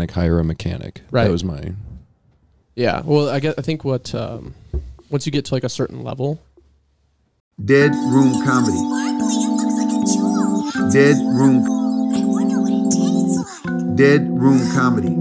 mechanic hire a mechanic. Right. That was my... Yeah. Well, I think what once you get to like a certain level. Dead Room Comedy. Dead Room. Dead Room Comedy.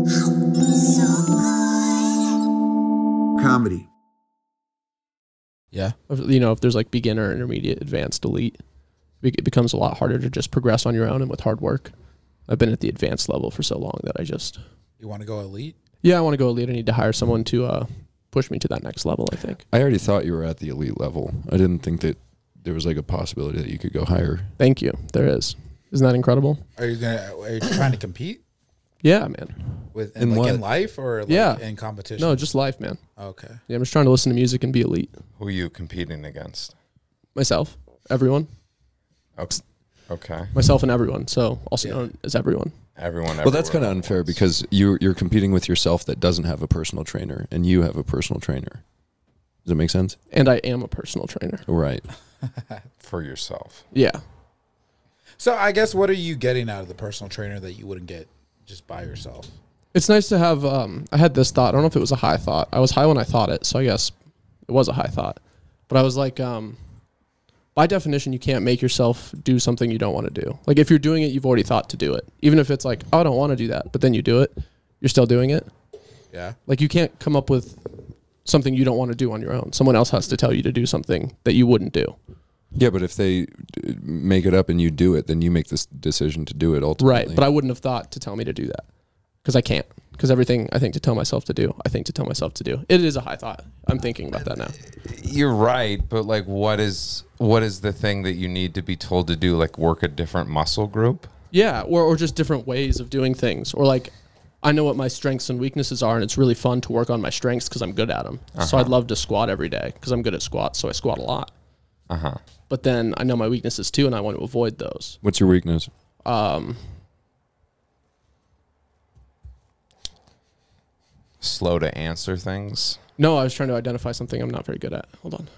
Comedy. Yeah. If there's like beginner, intermediate, advanced, elite, it becomes a lot harder to just progress on your own and with hard work. I've been at the advanced level for so long that You want to go elite? Yeah, I want to go elite. I need to hire someone to push me to that next level, I think. I already thought you were at the elite level. I didn't think that there was like a possibility that you could go higher. Thank you. There is. Isn't that incredible? Are you trying to compete? Yeah, man. In life or in competition? No, just life, man. Okay. Yeah, I'm just trying to listen to music and be elite. Who are you competing against? Myself. Everyone. Okay. Myself and everyone. So also known as everyone. Everyone. Well, that's kind of unfair because you're competing with yourself that doesn't have a personal trainer, and you have a personal trainer. Does that make sense? And I am a personal trainer. Right. For yourself. Yeah. So I guess what are you getting out of the personal trainer that you wouldn't get just by yourself? It's nice to have, I had this thought. I don't know if it was a high thought. I was high when I thought it, so I guess it was a high thought. But I was like, by definition, you can't make yourself do something you don't want to do. Like if you're doing it, you've already thought to do it. Even if it's like, oh, I don't want to do that, but then you do it, you're still doing it. Yeah. Like you can't come up with something you don't want to do on your own. Someone else has to tell you to do something that you wouldn't do. Yeah, but if they make it up and you do it, then you make this decision to do it ultimately. Right, but I wouldn't have thought to tell me to do that because I can't. Because everything I think to tell myself to do, I think to tell myself to do. It is a high thought. I'm thinking about that now. You're right, but like, what is the thing that you need to be told to do? Like, work a different muscle group? Yeah, or just different ways of doing things. Or like, I know what my strengths and weaknesses are, and it's really fun to work on my strengths because I'm good at them. So I'd love to squat every day because I'm good at squats, so I squat a lot. But then I know my weaknesses too, and I want to avoid those. What's your weakness? Slow to answer things? No, I was trying to identify something I'm not very good at. Hold on.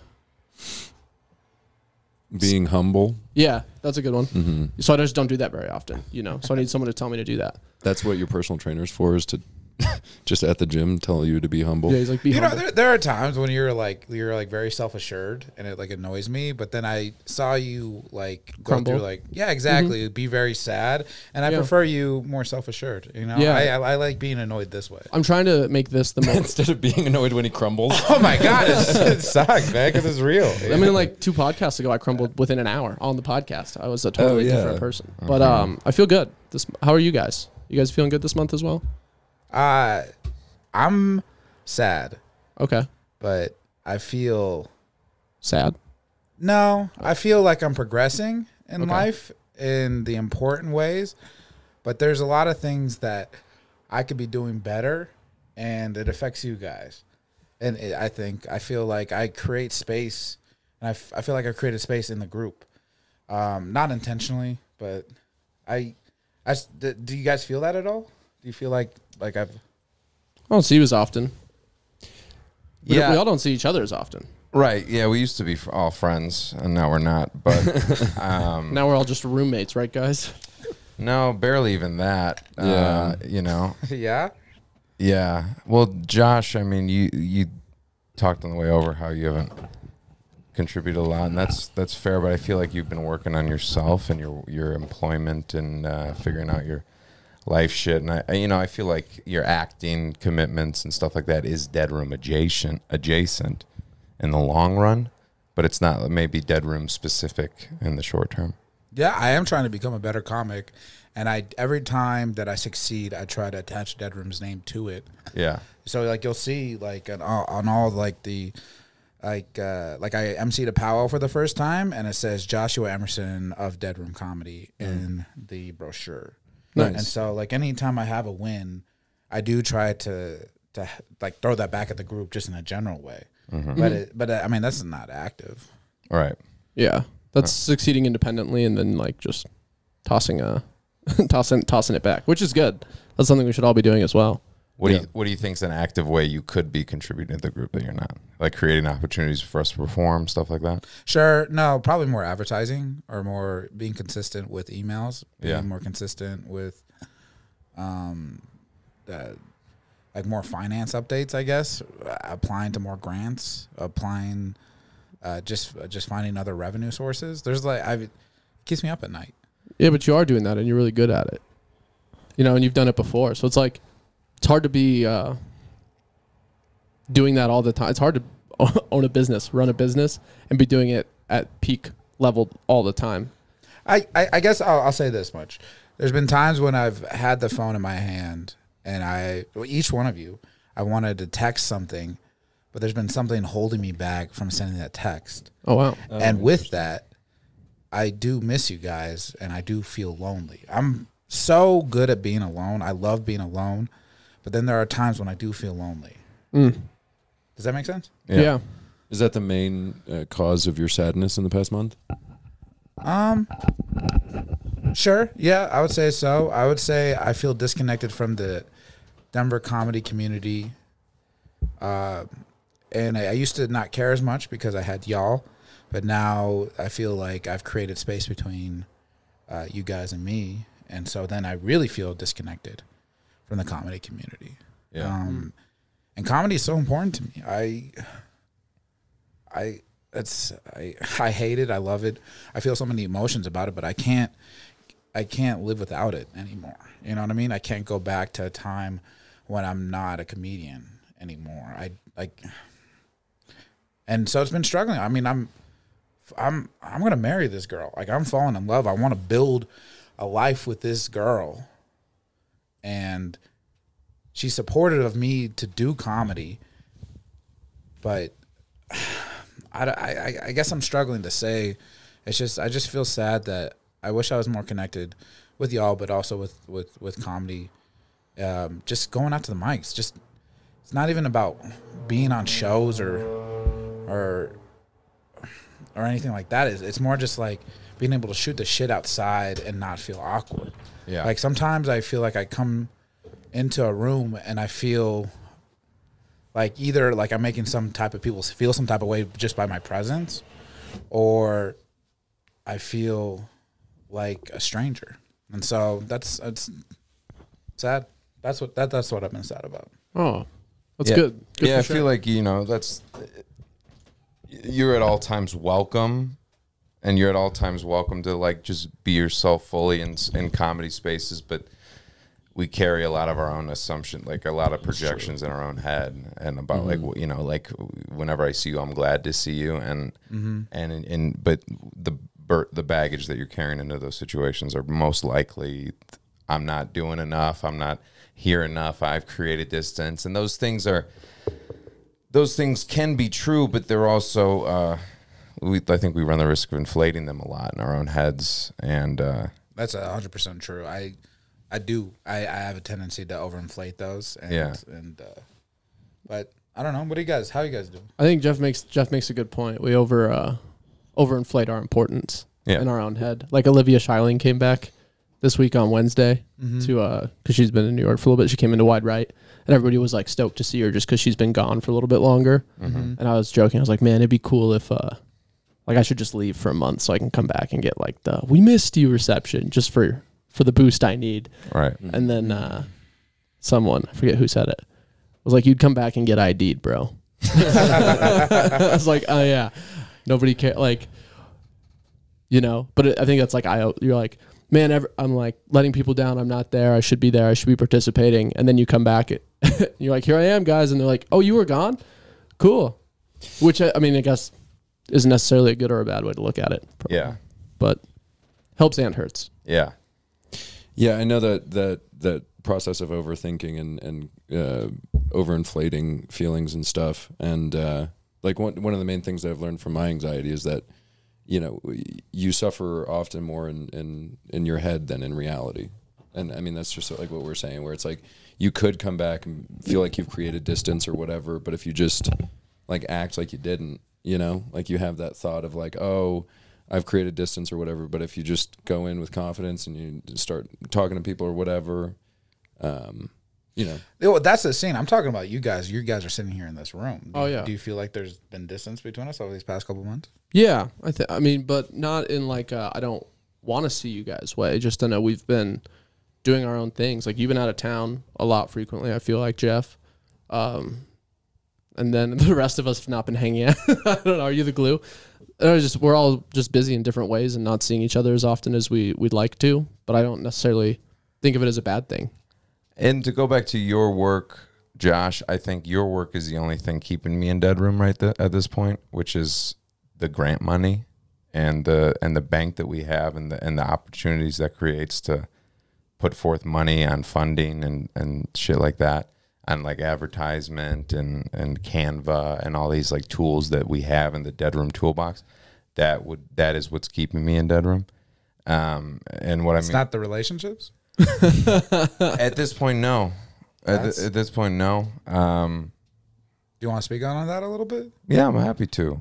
Being humble. Yeah, that's a good one. Mm-hmm. So I just don't do that very often, So I need someone to tell me to do that. That's what your personal trainer's for, is to just at the gym tell you to be humble. Yeah, he's like, be humble. There are times when you're very self-assured and it like annoys me, but then I saw you like go Crumble. through like, yeah, exactly. Be very sad. And I prefer you more self-assured, Yeah. I like being annoyed this way. I'm trying to make this the most. Instead of being annoyed when he crumbles. Oh my God, it sucks, man, because it's real. I mean, like 2 podcasts ago, I crumbled within an hour on the podcast. I was a totally different person. But I feel good. How are you guys? You guys feeling good this month as well? I'm sad, Okay. but I feel Sad? no. I feel like I'm progressing in life in the important ways, but there's a lot of things that I could be doing better, and it affects you guys. And I feel like I create space, and I feel like I've created space in the group, not intentionally, but do you guys feel that at all? Do you feel like I've... I don't see you as often. We Yeah. all don't see each other as often. Right. Yeah, we used to be all friends, and now we're not. But Now we're all just roommates, right, guys? no, barely even that. Yeah. Yeah? Yeah. Well, Josh, I mean, you talked on the way over how you haven't contributed a lot, and that's fair. But I feel like you've been working on yourself and your employment and figuring out your life shit. And I feel like your acting commitments and stuff like that is Dead Room adjacent in the long run, but it's not maybe Dead Room specific in the short term. Yeah, I am trying to become a better comic, and every time that I succeed, I try to attach Dead Room's name to it. Yeah. So like you'll see like on all like the like I emceed a powwow for the first time, and it says Joshua Emerson of Dead Room Comedy in the brochure. Nice. And so like anytime I have a win, I do try to like throw that back at the group just in a general way. But I mean that's not active. All right. Yeah. That's succeeding independently and then like just tossing it back, which is good. That's something we should all be doing as well. What do you think is an active way you could be contributing to the group that you're not? Like creating opportunities for us to perform, stuff like that? Sure. No, probably more advertising or more being consistent with emails. Being more consistent with like more finance updates, I guess, applying to more grants, applying, just finding other revenue sources. There's like, it keeps me up at night. Yeah, but you are doing that and you're really good at it. You know, and you've done it before. So it's like, it's hard to be doing that all the time. It's hard to own a business, run a business, and be doing it at peak level all the time. I guess I'll say this much. There's been times when I've had the phone in my hand and each one of you, I wanted to text something, but there's been something holding me back from sending that text. Oh, wow. And with that, I do miss you guys and I do feel lonely. I'm so good at being alone. I love being alone, but then there are times when I do feel lonely. Does that make sense? Yeah. Is that the main cause of your sadness in the past month? Sure. Yeah, I would say so. I would say I feel disconnected from the Denver comedy community. And I used to not care as much because I had y'all, but now I feel like I've created space between you guys and me. And so then I really feel disconnected from the comedy community. Yeah. And comedy is so important to me. I hate it. I love it. I feel so many emotions about it, but I can't live without it anymore. You know what I mean? I can't go back to a time when I'm not a comedian anymore. And so it's been struggling. I mean, I'm gonna marry this girl. Like, I'm falling in love. I want to build a life with this girl, and she's supportive of me to do comedy, but I guess I'm struggling to say. It's just, I just feel sad that I wish I was more connected with y'all, but also with comedy. Just going out to the mics. Just, it's not even about being on shows or anything like that. It's more just like being able to shoot the shit outside and not feel awkward. Yeah. Like, sometimes I feel like I come into a room and I feel like either like I'm making some type of people feel some type of way just by my presence, or I feel like a stranger. And so it's sad. That's what I've been sad about. Oh, that's Yeah. good. Good Yeah, for I sure. feel like, you're at all times welcome, and you're at all times welcome to like just be yourself fully in comedy spaces, but we carry a lot of our own assumption, like a lot of projections in our own head, and about like whenever I see you, I'm glad to see you, but the baggage that you're carrying into those situations are most likely, I'm not doing enough, I'm not here enough, I've created distance, and those things can be true, but they're also I think we run the risk of inflating them a lot in our own heads, and That's 100% true. I do. I have a tendency to overinflate those. But I don't know. How you guys doing? I think Jeff makes a good point. We overinflate our importance in our own head. Like, Olivia Schuyling came back this week on Wednesday to because she's been in New York for a little bit. She came into Wide Right, and everybody was like stoked to see her just because she's been gone for a little bit longer. And I was joking. I was like, man, it'd be cool if like I should just leave for a month so I can come back and get like the "we missed you" reception just for the boost I need. right. And then someone, I forget who said it, was like, you'd come back and get ID'd, bro. I was like, oh yeah, nobody cares. Like, but I think that's like, you're like, man, I'm like letting people down. I'm not there. I should be there. I should be participating. And then you come back, you're like, here I am, guys. And they're like, oh, you were gone? Cool. Which, I mean, I guess isn't necessarily a good or a bad way to look at it. Yeah. But helps and hurts. Yeah. Yeah, I know that process of overthinking and overinflating feelings and stuff. And like one of the main things that I've learned from my anxiety is that, you suffer often more in your head than in reality. And I mean, that's just like what we're saying, where it's like you could come back and feel like you've created distance or whatever, but if you just like act like you didn't, like you have that thought of like, oh, I've created distance or whatever, but if you just go in with confidence and you start talking to people or whatever, Well, that's the scene. I'm talking about you guys. You guys are sitting here in this room. Do you feel like there's been distance between us over these past couple months? Yeah, I mean, but not in like I don't want to see you guys way. Just I know we've been doing our own things. Like you've been out of town a lot frequently, I feel like, Jeff. And then the rest of us have not been hanging out. I don't know. Are you the glue? We're all just busy in different ways and not seeing each other as often as we'd like to. But I don't necessarily think of it as a bad thing. And to go back to your work, Josh, I think your work is the only thing keeping me in Dead Room at this point, which is the grant money and the bank that we have and the opportunities that creates to put forth money on funding and shit like that. And like advertisement and Canva and all these like tools that we have in the Dead Room toolbox, that is what's keeping me in Dead Room. And what It's not the relationships? at this point, no. At this point, no. Do you want to speak on that a little bit? Yeah, I'm happy to.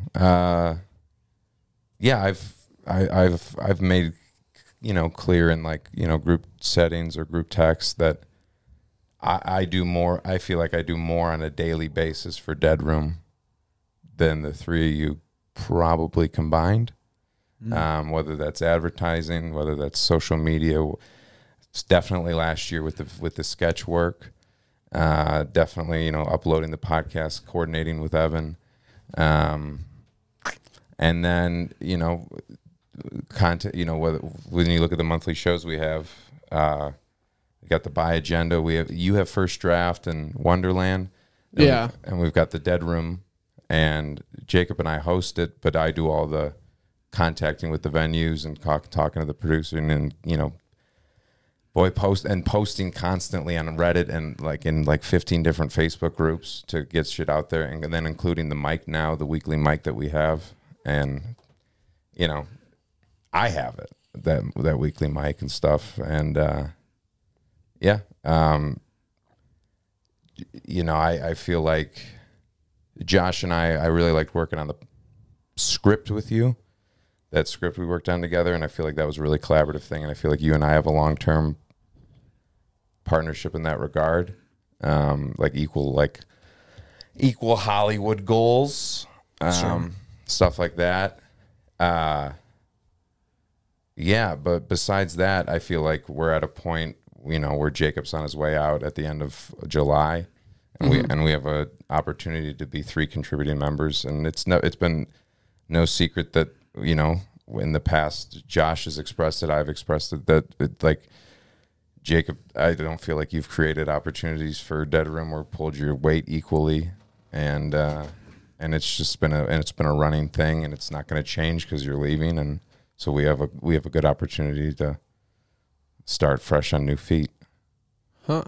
Yeah, I've made, clear in like, group settings or group texts that I do more. I feel like I do more on a daily basis for Dead Room than the three of you probably combined. Whether that's advertising, whether that's social media. It's definitely last year with the sketch work. Definitely, uploading the podcast, coordinating with Evan. And then, content, when you look at the monthly shows we have, we got the Buy Agenda. You have First Draft and Wonderland. And we've got the Dead Room, and Jacob and I host it, but I do all the contacting with the venues and talking to the producer and posting constantly on Reddit and in 15 different Facebook groups to get shit out there, and then including the mic now, the weekly mic that we have. And, I have it, that weekly mic and stuff. And, I feel like Josh and I really liked working on the script with you. That script we worked on together, and I feel like that was a really collaborative thing, and I feel like you and I have a long-term partnership in that regard, equal Hollywood goals, stuff like that. But besides that, I feel like we're at a point, where Jacob's on his way out at the end of July, and we have a opportunity to be 3 contributing members, and it's been no secret that, in the past, Josh has expressed it, I've expressed it, that Jacob, I don't feel like you've created opportunities for Dead Room or pulled your weight equally, and it's just been a running thing, and it's not going to change because you're leaving, and so we have a good opportunity to start fresh on new feet. Huh.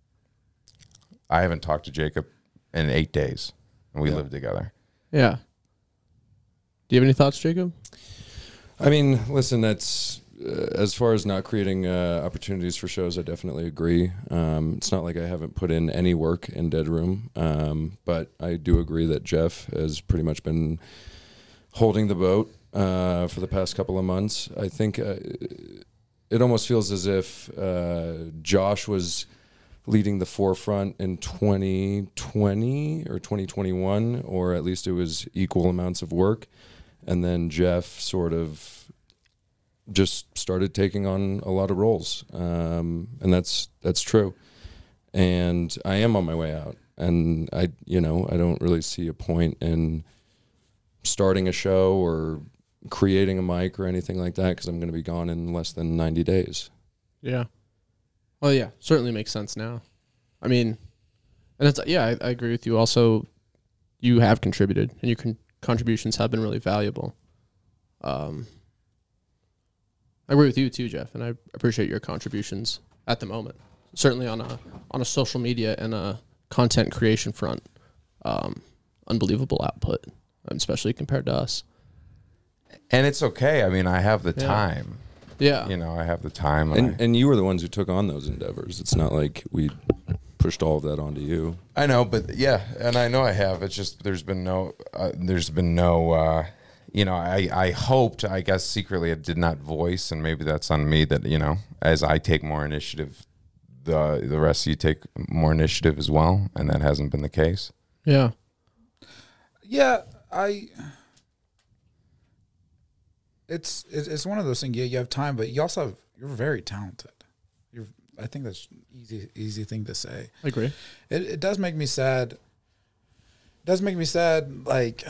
I haven't talked to Jacob in 8 days, and we live together. Yeah. Do you have any thoughts, Jacob? I mean, listen, that's as far as not creating opportunities for shows, I definitely agree. It's not like I haven't put in any work in Dead Room, but I do agree that Jeff has pretty much been holding the boat for the past couple of months. I think it almost feels as if Josh was leading the forefront in 2020 or 2021, or at least it was equal amounts of work. And then Jeff sort of just started taking on a lot of roles. And that's true. And I am on my way out. And I don't really see a point in starting a show or creating a mic or anything like that, because I'm going to be gone in less than 90 days. Yeah. Well, yeah, certainly makes sense now. I mean, and it's, I agree with you. Also, you have contributed, and your contributions have been really valuable. I agree with you too, Jeff, and I appreciate your contributions at the moment. Certainly on a social media and a content creation front, unbelievable output, especially compared to us. And it's okay. I mean, I have the time. Yeah. I have the time. And you were the ones who took on those endeavors. It's not like we pushed all of that onto you. I know, but yeah, and I know I have. It's just there's been no I hoped, I guess secretly I did not voice, and maybe that's on me, that, as I take more initiative, the rest of you take more initiative as well, and that hasn't been the case. Yeah. Yeah, It's one of those things. Yeah, you have time, but you're very talented. I think that's easy thing to say. I agree. It does make me sad. It does make me sad. Like,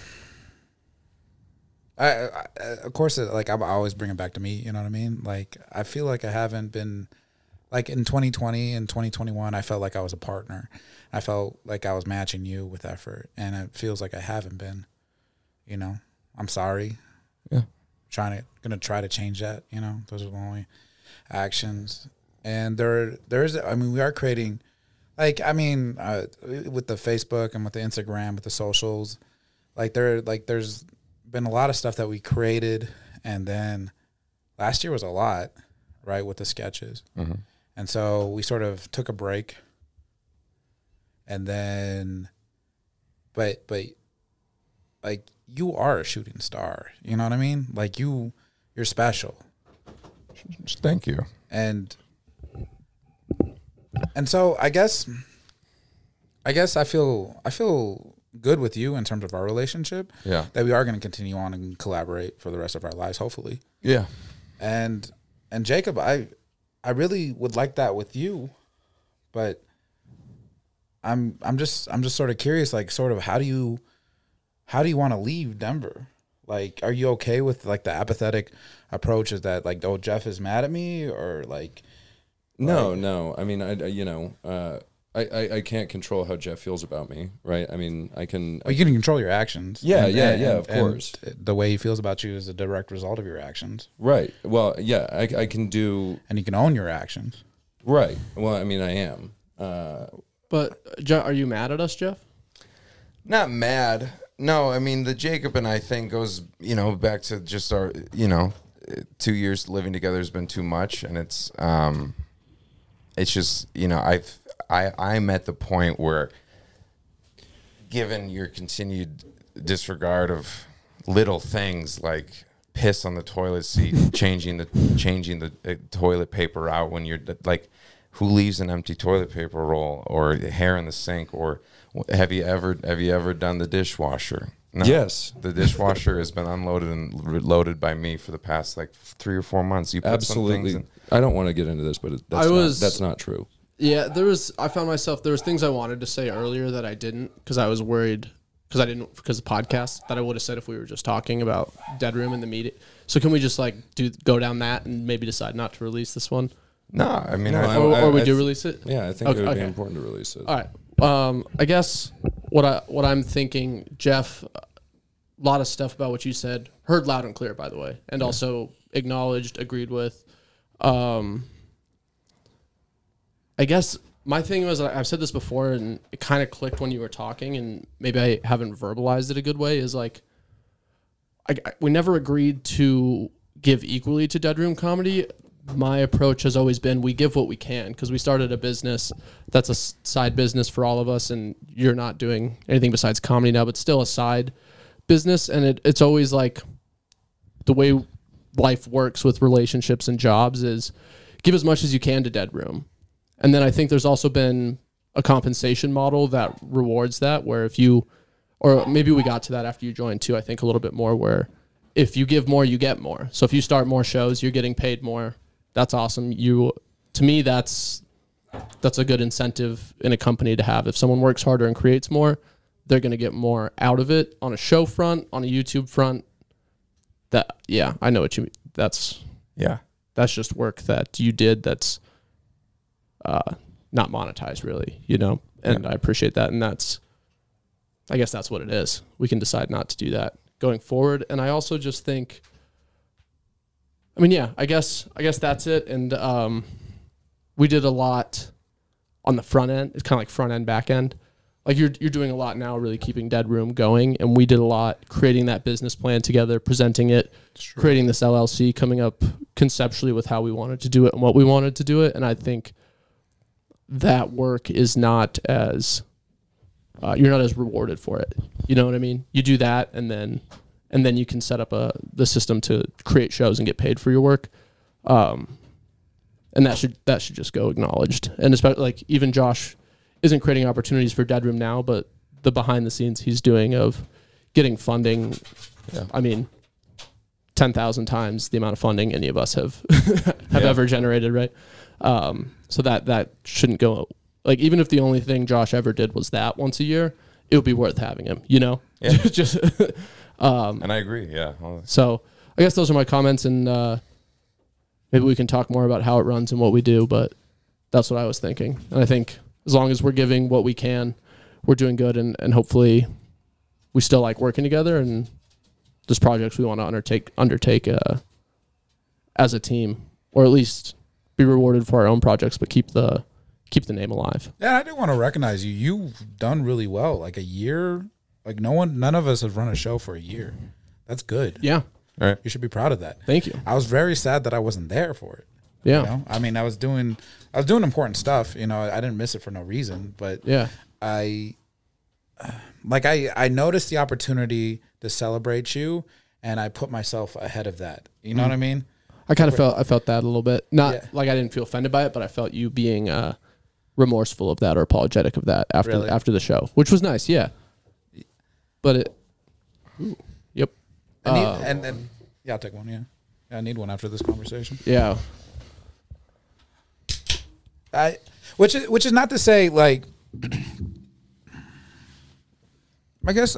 I of course, like I always bring it back to me. You know what I mean? Like, I feel like I haven't been, like in 2020 and 2021, I felt like I was a partner. I felt like I was matching you with effort, and it feels like I haven't been. You know, I'm sorry. Yeah. Gonna try to change that. You know, those are the only actions. And there's, I mean, we are creating, like, I mean, with the Facebook and with the Instagram, with the socials, there's been a lot of stuff that we created, and then last year was a lot, right, with the sketches, and so we sort of took a break, and then, but like, you are a shooting star, you know what I mean? Like, you're special. Thank you. And so I guess I feel good with you in terms of our relationship. Yeah. That we are going to continue on and collaborate for the rest of our lives, hopefully. Yeah. And Jacob, I really would like that with you, but I'm just sort of curious, like, sort of how do you want to leave Denver? Like, are you okay with, like, the apathetic approach? Is that, like, oh, Jeff is mad at me, or like? No. I mean, I can't control how Jeff feels about me, right? I mean, I can. Well, you can control your actions. Yeah, and, of course. The way he feels about you is a direct result of your actions. Right. Well, yeah, I can do. And you can own your actions. Right. Well, I mean, I am. But are you mad at us, Jeff? Not mad. No, I mean, the Jacob and I thing goes, back to just our, 2 years living together has been too much, and it's just, I'm at the point where, given your continued disregard of little things like piss on the toilet seat, changing the toilet paper out when you're like, who leaves an empty toilet paper roll, or hair in the sink, or have you ever done the dishwasher? No. Yes. The dishwasher has been unloaded and loaded by me for the past like 3 or 4 months. You put Absolutely. Some things in. I don't want to get into this, but that's not true. Yeah, there was things I wanted to say earlier that I didn't, because I was worried, because of podcast, that I would have said if we were just talking about Dead Room and the meeting. So can we just go down that and maybe decide not to release this one? No, I mean, or we do release it? Yeah, I think it would be important to release it. All right. I guess what I'm thinking, Jeff, a lot of stuff about what you said, heard loud and clear, by the way, and also acknowledged, agreed with. I guess my thing was, I've said this before, and it kind of clicked when you were talking, and maybe I haven't verbalized it a good way, is like, we never agreed to give equally to Dead Room Comedy. My approach has always been, we give what we can, because we started a business that's a side business for all of us, and you're not doing anything besides comedy now, but still a side business. And it's always like, the way life works with relationships and jobs is give as much as you can to Dead Room. And then I think there's also been a compensation model that rewards that, where or maybe we got to that after you joined too, I think a little bit more, where if you give more, you get more. So if you start more shows, you're getting paid more. That's awesome. To me, that's a good incentive in a company to have. If someone works harder and creates more, they're going to get more out of it on a show front, on a YouTube front. I know what you mean. That's just work that you did that's not monetized, really, and I appreciate that. And I guess that's what it is. We can decide not to do that going forward. And I also just think, I guess that's it. And we did a lot on the front end. It's kind of like front end, back end. Like you're doing a lot now, really keeping Dead Room going. And we did a lot creating that business plan together, presenting it, creating this LLC, coming up conceptually with how we wanted to do it and what we wanted to do it. And I think that work is not as you're not as rewarded for it. You know what I mean? You do that, and then you can set up the system to create shows and get paid for your work. And that should just go acknowledged. And especially, like, even Josh isn't creating opportunities for Dead Room now, but the behind the scenes he's doing of getting funding. Yeah. I mean, 10,000 times the amount of funding any of us have ever generated, right? So that shouldn't go, like, even if the only thing Josh ever did was that once a year, it would be worth having him, you know? Yeah. Just And I agree. Yeah. so I guess those are my comments, and maybe we can talk more about how it runs and what we do, but that's what I was thinking. And I think as long as we're giving what we can, we're doing good, and hopefully we still like working together, and there's projects we want to undertake as a team, or at least be rewarded for our own projects, but keep the name alive. Yeah, I do want to recognize you. You've done really well. Like a year, like none of us have run a show for a year. That's good. Yeah. Right. You should be proud of that. Thank you. I was very sad that I wasn't there for it. Yeah. You know? I mean, I was doing important stuff. You know, I didn't miss it for no reason, but Yeah. I noticed the opportunity to celebrate you, and I put myself ahead of that. You know what I mean? I kind of felt that a little bit. Not Yeah. like I didn't feel offended by it, but I felt you being remorseful of that or apologetic of that Really? after the show, which was nice. Yeah. But it. Yep. I need, and yeah, I'll take one. Yeah, I need one after this conversation. Yeah. Which is not to say like. I guess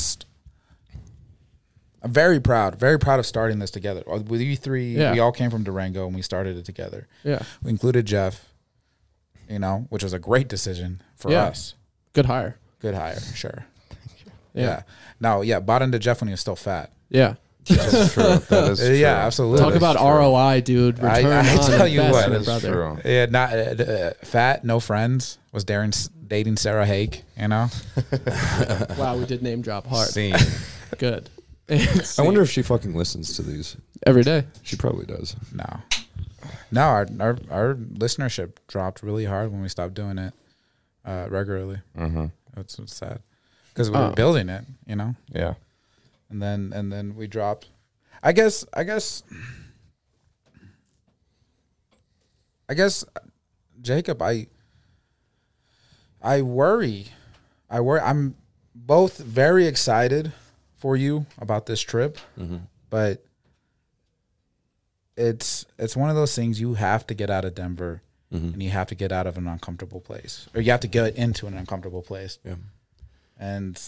I'm very proud of starting this together. With you three, Yeah. we all came from Durango and we started it together. Yeah. We included Jeff, you know, which was a great decision for Yeah. us. Good hire. Good hire, sure. Yeah. Yeah. No, yeah, bought into Jeff when he was still fat. Yeah. That's true. That is true. Yeah, absolutely. Talk That is about true. ROI, dude. Return I on tell you what, investment, That is brother. true. Yeah, not fat, no friends. Was Darren dating Sarah Hake? You know, Wow, we did name drop hard. Scene. Good. I wonder if she fucking listens to these. Every day. She probably does. no. Our listenership dropped really hard when we stopped doing it regularly. Mm-hmm. That's what's sad because we were building it, you know, Yeah. and then we dropped. I guess, Jacob, I worry. I'm both very excited for you about this trip, but it's one of those things you have to get out of Denver and you have to get out of an uncomfortable place, or you have to get into an uncomfortable place. Yeah. And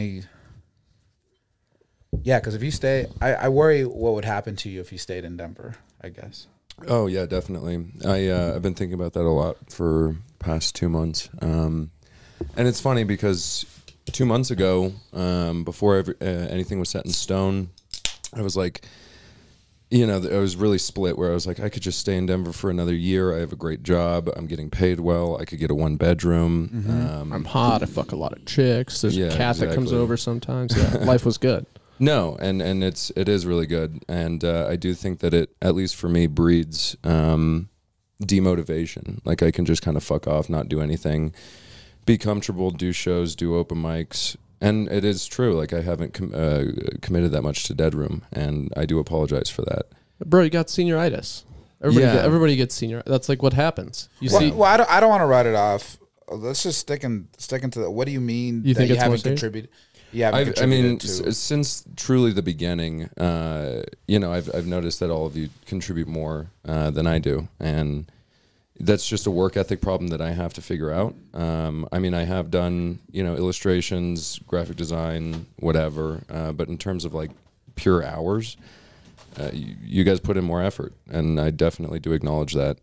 because if you stay, I worry what would happen to you if you stayed in Denver, I guess. Oh yeah, definitely. I've been thinking about that a lot for past 2 months, and it's funny because 2 months ago, before anything was set in stone, I was like, you know, I was really split. Where I was like, I could just stay in Denver for another year. I have a great job. I'm getting paid well. I could get a 1-bedroom. I'm hot. I fuck a lot of chicks. There's Yeah, a cat that comes exactly. over sometimes. Yeah. Life was good. No, and it is really good, and I do think that it, at least for me, breeds demotivation. Like I can just kind of fuck off, not do anything, be comfortable, do shows, do open mics, and it is true. Like I haven't committed that much to Dead Room, and I do apologize for that. Bro, you got senioritis. Everybody gets senior. That's like what happens. You see, Well, I don't want to write it off. Let's just stick into that. What do you mean You that think you it's more haven't serious? contributed? Yeah, I mean, since truly the beginning, you know, I've noticed that all of you contribute more than I do, and that's just a work ethic problem that I have to figure out. I mean, I have done, you know, illustrations, graphic design, whatever, but in terms of like pure hours, you guys put in more effort, and I definitely do acknowledge that.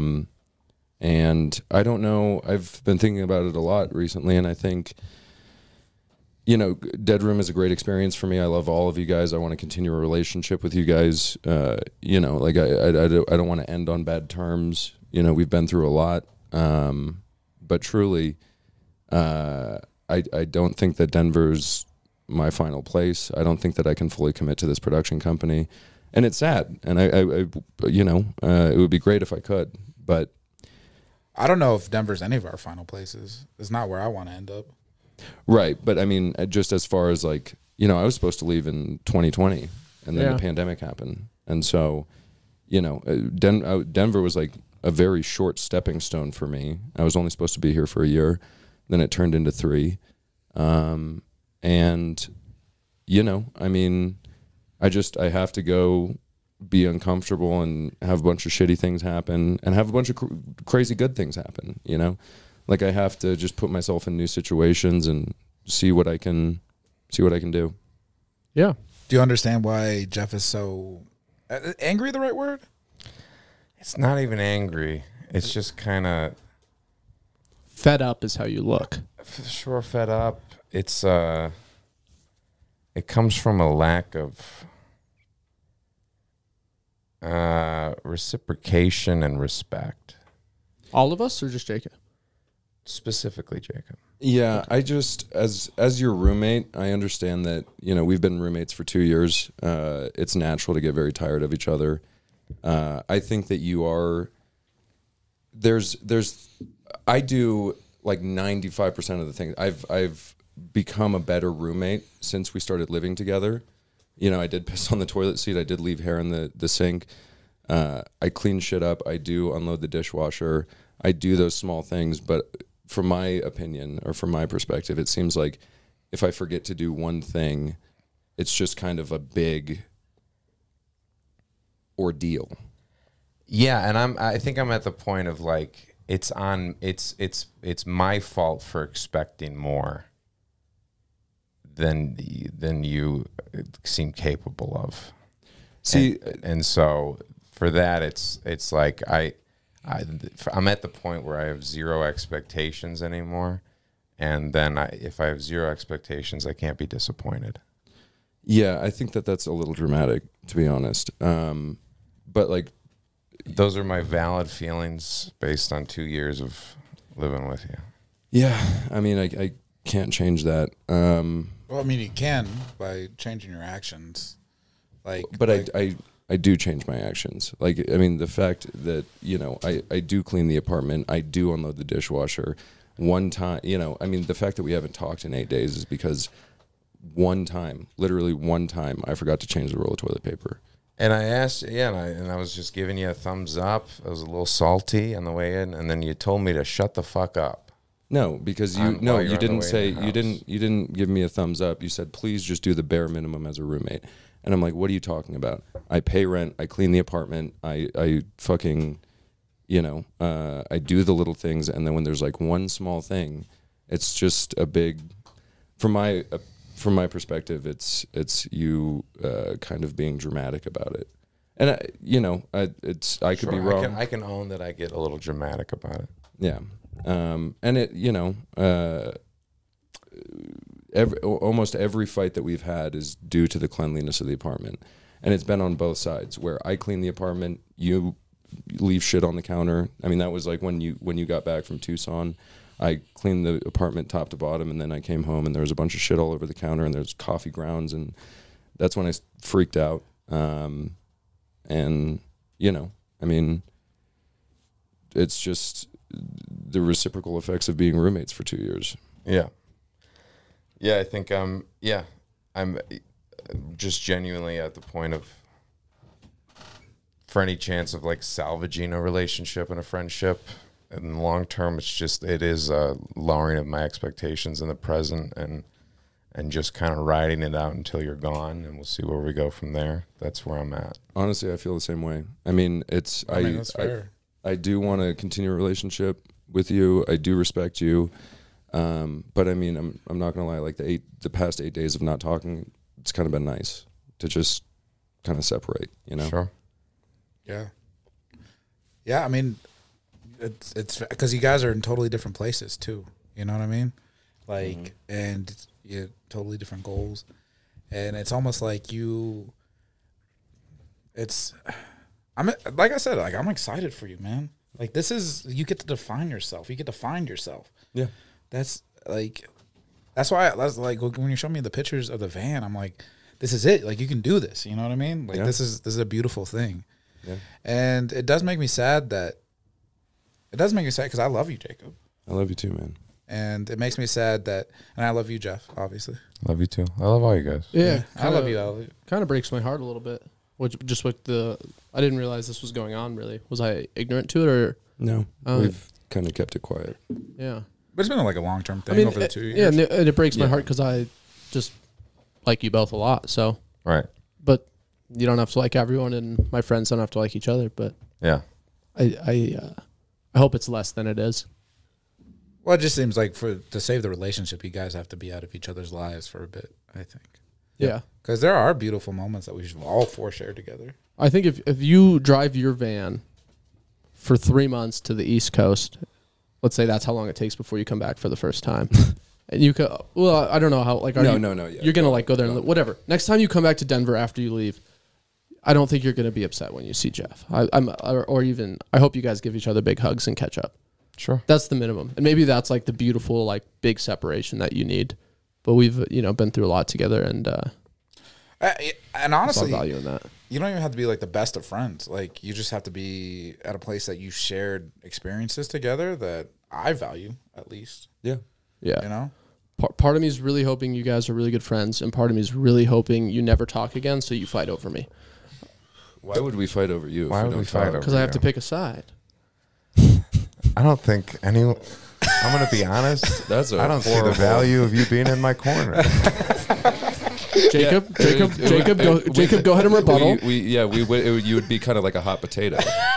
And I don't know, I've been thinking about it a lot recently, and I think, you know, Dead Room is a great experience for me. I love all of you guys. I want to continue a relationship with you guys. You know, like I don't want to end on bad terms. You know, we've been through a lot. But truly, I don't think that Denver's my final place. I don't think that I can fully commit to this production company. And it's sad. And I you know, it would be great if I could, but I don't know if Denver's any of our final places. It's not where I want to end up. right. But I mean, just as far as like, you know, I was supposed to leave in 2020 and then Yeah. the pandemic happened. And so, you know, Denver was like a very short stepping stone for me. I was only supposed to be here for a year. Then it turned into 3. And, you know, I mean, I have to go be uncomfortable and have a bunch of shitty things happen and have a bunch of crazy good things happen, you know? Like I have to just put myself in new situations and see what I can do. Yeah. Do you understand why Jeff is so angry? The right word? It's not even angry. It's just kind of Fed up is how you look. sure fed up. It's it comes from a lack of reciprocation and respect. All of us or just Jacob? Specifically, Jacob. Yeah, I just as your roommate, I understand that, you know, we've been roommates for 2 years. It's natural to get very tired of each other. I think that you are I do like 95% of the things. I've become a better roommate since we started living together. You know, I did piss on the toilet seat. I did leave hair in the sink. I clean shit up. I do unload the dishwasher. I do those small things. But from my opinion or from my perspective, it seems like if I forget to do one thing, it's just kind of a big ordeal. Yeah, and I think I'm at the point of like it's my fault for expecting more than you seem capable of. See, and so for that, it's like I'm at the point where I have zero expectations anymore, and then if I have zero expectations, I can't be disappointed. yeah, I think that's a little dramatic, to be honest. But like, those are my valid feelings based on 2 years of living with you. yeah, I mean, I can't change that. Well, I mean, you can by changing your actions. But I do change my actions. Like, I mean, the fact that, you know, I do clean the apartment, I do unload the dishwasher. One time, you know, I mean, the fact that we haven't talked in 8 days is because literally one time, I forgot to change the roll of toilet paper. And I asked, and I was just giving you a thumbs up. I was a little salty on the way in, and then you told me to shut the fuck up. No, because While you're you on didn't the way say, in the you didn't give me a thumbs up. You said, please just do the bare minimum as a roommate. And I'm like, what are you talking about? I pay rent. I clean the apartment. I fucking, you know, I do the little things. And then when there's like one small thing, it's just a big, from my perspective, it's you kind of being dramatic about it. And I could be wrong. I can own that I get a little dramatic about it. Yeah. And it, you know, almost every fight that we've had is due to the cleanliness of the apartment. And it's been on both sides, where I clean the apartment, you leave shit on the counter. I mean, that was like when you got back from Tucson, I cleaned the apartment top to bottom, and then I came home and there was a bunch of shit all over the counter and there's coffee grounds, and that's when I freaked out. And, you know, I mean, it's just the reciprocal effects of being roommates for 2 years. Yeah. Yeah, I think I'm just genuinely at the point of, for any chance of like salvaging a relationship and a friendship in the long term, it is a lowering of my expectations in the present and just kind of riding it out until you're gone, and we'll see where we go from there. That's where I'm at. Honestly, I feel the same way. I mean, that's fair. I do want to continue a relationship with you. I do respect you. But I mean, I'm not gonna lie. Like the past 8 days of not talking, it's kind of been nice to just kind of separate. You know? Sure. Yeah. Yeah. I mean, it's because you guys are in totally different places too. You know what I mean? Like, and you have totally different goals, and it's almost like I'm like I said, like I'm excited for you, man. Like you get to define yourself. You get to find yourself. Yeah. That's why when you show me the pictures of the van, I'm like, this is it. Like, you can do this. You know what I mean? Like, this is a beautiful thing. Yeah. And it does make me sad because I love you, Jacob. I love you too, man. And it makes me sad and I love you, Jeff, obviously. Love you too. I love all you guys. Yeah. I love you. Kind of breaks my heart a little bit. I didn't realize this was going on, really. Was I ignorant to it, or? No. We've kind of kept it quiet. Yeah. But it's been like a long-term thing over the 2 years. Yeah, and it breaks my heart because I just like you both a lot. So, Right. but You don't have to like everyone, and my friends don't have to like each other. But Yeah. I hope it's less than it is. Well, it just seems like to save the relationship, you guys have to be out of each other's lives for a bit, I think. Yeah. Because there are beautiful moments that we should all four share together. I think if you drive your van for 3 months to the East Coast, let's say that's how long it takes before you come back for the first time. And you could, well, I don't know how, like, No. Yeah, you're going to like go there and whatever. Next time you come back to Denver after you leave, I don't think you're going to be upset when you see Jeff. I hope you guys give each other big hugs and catch up. Sure. That's the minimum. And maybe that's like the beautiful, like big separation that you need. But we've, been through a lot together and And saw honestly, value in that. you don't even have to be like the best of friends. Like, you just have to be at a place that you shared experiences together that I value, at least. Yeah. Yeah. You know? Part of me is really hoping you guys are really good friends, and part of me is really hoping you never talk again, so you fight over me. Why would we fight over you? Why would we fight over Because I have you? to pick a side. I don't think anyone. I'm going to be honest. That's I don't see the value of you being in my corner. Jacob, go ahead and rebuttal. You would be kind of like a hot potato.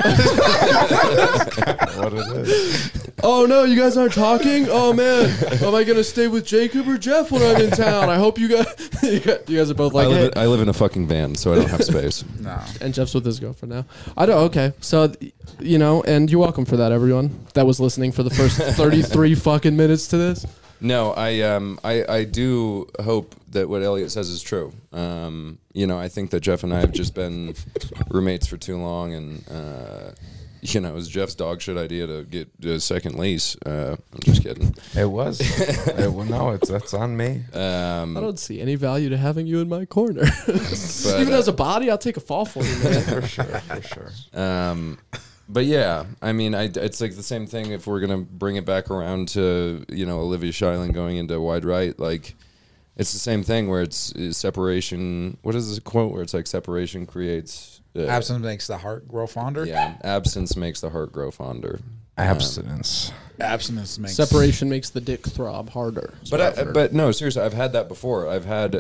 What it is. Oh no, you guys aren't talking? Oh man, am I gonna stay with Jacob or Jeff when I'm in town? I hope you guys are both like, hey. I live in a fucking van, so I don't have space. No. And Jeff's with his girlfriend now. I don't. Okay, so and you're welcome for that, everyone that was listening for the first 33 fucking minutes to this. No, I do hope that what Elliot says is true. I think that Jeff and I have just been roommates for too long, and it was Jeff's dog shit idea to get a second lease. I'm just kidding. It was. That's on me. I don't see any value to having you in my corner. Even as a body, I'll take a fall for you, man. For sure. But yeah, I mean, it's like the same thing if we're gonna bring it back around to Olivia Schuyling going into Wide Right. Like, it's the same thing where it's separation. What is this quote where it's like separation creates Absence makes the heart grow fonder. Yeah, absence makes the heart grow fonder. Abstinence. Abstinence makes Separation makes the dick throb harder. But no, seriously, I've had that before. I've had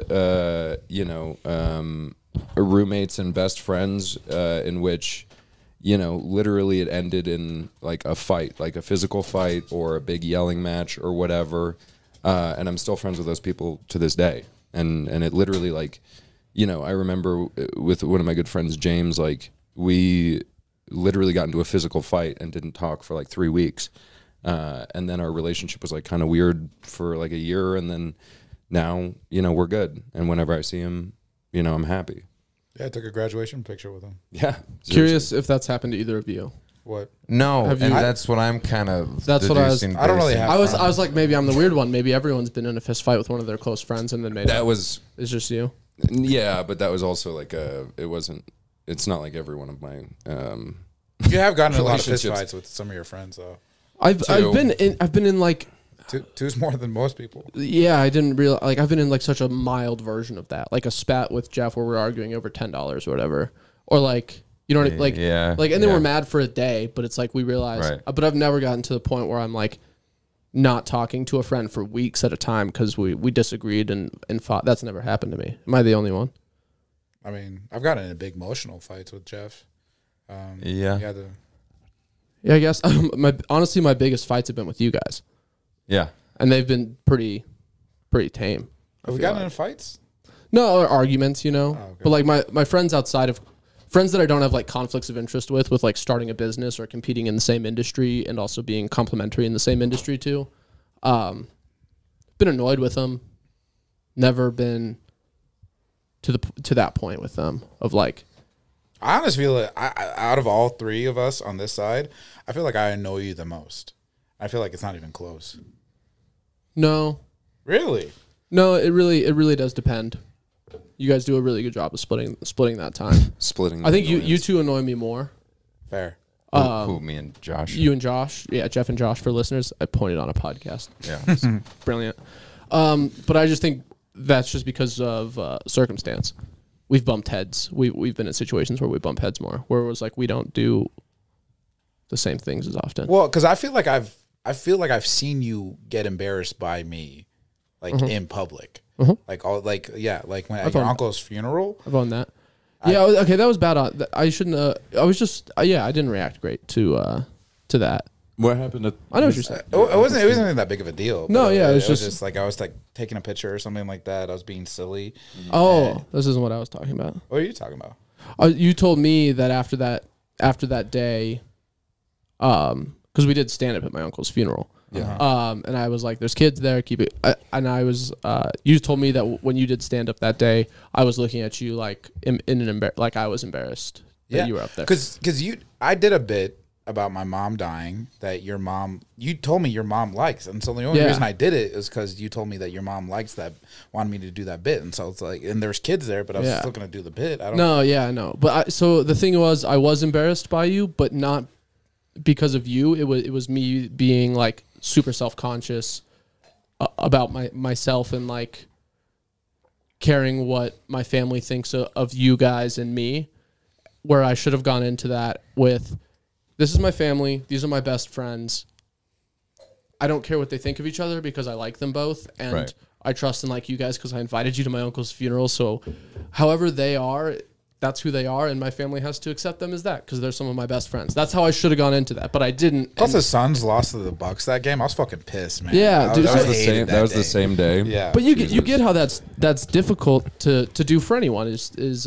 roommates and best friends in which literally it ended in like a fight, like a physical fight or a big yelling match or whatever. And I'm still friends with those people to this day. And it literally like, I remember with one of my good friends, James, like we literally got into a physical fight and didn't talk for like 3 weeks. And then our relationship was like kind of weird for like a year. And then now, we're good. And whenever I see him, I'm happy. Yeah, I took a graduation picture with him. Yeah. Curious if that's happened to either of you. What? No, Have and you- that's what I'm kind of. That's what I was- deducing I don't really based have- on- I was like, maybe I'm the weird one. Maybe everyone's been in a fist fight with one of their close friends and then made That up. was, It's just you. yeah, but that was also like it's not like every one of my, You have gotten in a lot of fist Relationships. fights with some of your friends, though. I've Two. been in like, Two's more than most people. yeah, I didn't realize, like, I've been in like such a mild version of that, like a spat with Jeff where we're arguing over $10 or whatever, or like, you know what I mean? Like, Yeah, like, and then yeah. we're mad for a day, but it's like we realize, Right. but I've never gotten to the point where I'm like not talking to a friend for weeks at a time because we disagreed and fought. That's never happened to me. Am I the only one? I mean, I've gotten into big emotional fights with Jeff. Yeah. Yeah, I guess. Honestly, my biggest fights have been with you guys, Yeah. and they've been pretty tame. Have we gotten into fights? No, or arguments, okay. But like my friends outside of friends that I don't have like conflicts of interest with like starting a business or competing in the same industry and also being complementary in the same industry too. Been annoyed with them. Never been to that point with them of like. I honestly feel like out of all three of us on this side, I feel like I annoy you the most. I feel like it's not even close. No, Really? no, it really does depend. You guys do a really good job of splitting that time. splitting. I think the you two annoy me more. Fair. Who, me and Josh? You and Josh, yeah, Jeff and Josh for listeners. I pointed on a podcast. Yeah. Brilliant. But I just think that's just because of circumstance. We've bumped heads. We've been in situations where we bump heads more, where it was like we don't do the same things as often. Well, because I feel like I've seen you get embarrassed by me, like in public, like when at your owned- uncle's funeral. I've owned that. Yeah, okay, that was bad. I shouldn't. I was just. Yeah, I didn't react great to that. What happened at I know what you're saying. It wasn't that big of a deal. No, but yeah, it it's was just- just like I was like taking a picture or something like that. I was being silly. Oh, this isn't what I was talking about. What are you talking about? You told me that after that day, because we did stand up at my uncle's funeral. Yeah. And I was like, "There's kids there. Keep it." And I was. You told me that when you did stand up that day, I was looking at you like like I was embarrassed that you were up there. Because I did a bit about my mom dying that you told me your mom likes, and so the only reason I did it is because you told me that your mom likes that, wanted me to do that bit, and so it's like, and there's kids there, but I was still gonna do the bit. I don't. No, yeah, no. But so the thing was, I was embarrassed by you, but not because of you. It was me being like super self-conscious about myself and like caring what my family thinks of you guys and me, where I should have gone into that with, this is my family, these are my best friends. I don't care what they think of each other because I like them both, and Right. I trust and like you guys because I invited you to my uncle's funeral. So however they are, that's who they are, and my family has to accept them as that because they're some of my best friends. That's how I should have gone into that, but I didn't. Plus, the Suns lost to the Bucks that game. I was fucking pissed, man. Yeah, I dude, That was the hated same. That was day. the same day. Yeah, But you get how that's difficult to do for anyone is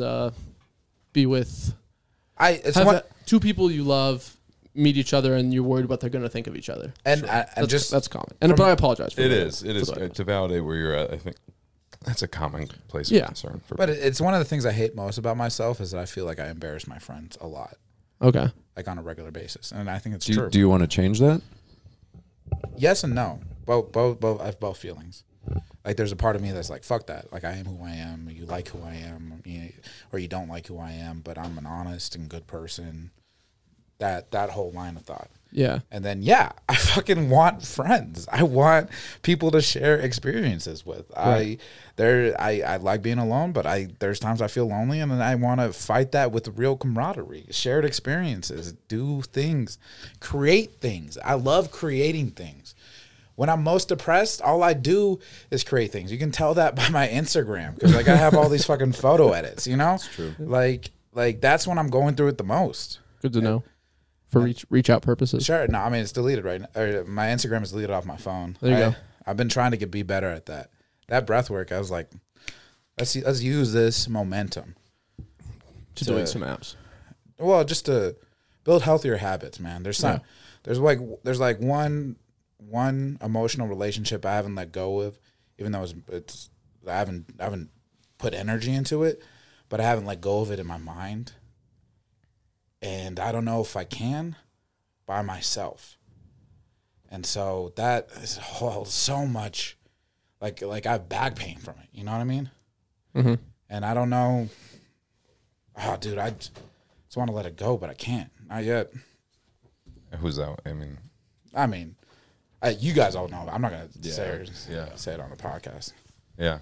be with it's have one, that, two people you love meet each other and you're worried what they're going to think of each other. and That's common. But I apologize for It that. is. It is to validate where you're at. I think that's a common place Yeah. of concern for. But it's one of the things I hate most about myself is that I feel like I embarrass my friends a lot, Okay. like on a regular basis, and I think it's Do true. you, do you want to change that? Yes and no. Both. I have both feelings. Like there's a part of me that's like, fuck that. Like I am who I am. You like who I am, or you don't like who I am. But I'm an honest and good person. That whole line of thought. Yeah. And then I fucking want friends. I want people to share experiences with. Right. I like being alone, but there's times I feel lonely, and then I want to fight that with real camaraderie, shared experiences, do things, create things. I love creating things. When I'm most depressed, all I do is create things. You can tell that by my Instagram because like I have all these fucking photo edits. You know, that's true. Like that's when I'm going through it the most. Good to know. For reach out purposes. Sure. No, I mean it's deleted right now. My Instagram is deleted off my phone. There you go. I've been trying to be better at that. That breath work, I was like, let's use this momentum. To doing some apps. Well, just to build healthier habits, man. There's like one emotional relationship I haven't let go of, even though I haven't put energy into it, but I haven't let go of it in my mind. And I don't know if I can by myself. And so that is so much, like I have back pain from it. You know what I mean? Mm-hmm. And I don't know. Oh, dude, I just want to let it go, but I can't. Not yet. Who's that? I mean, You guys all know. I'm not gonna say it on the podcast. yeah.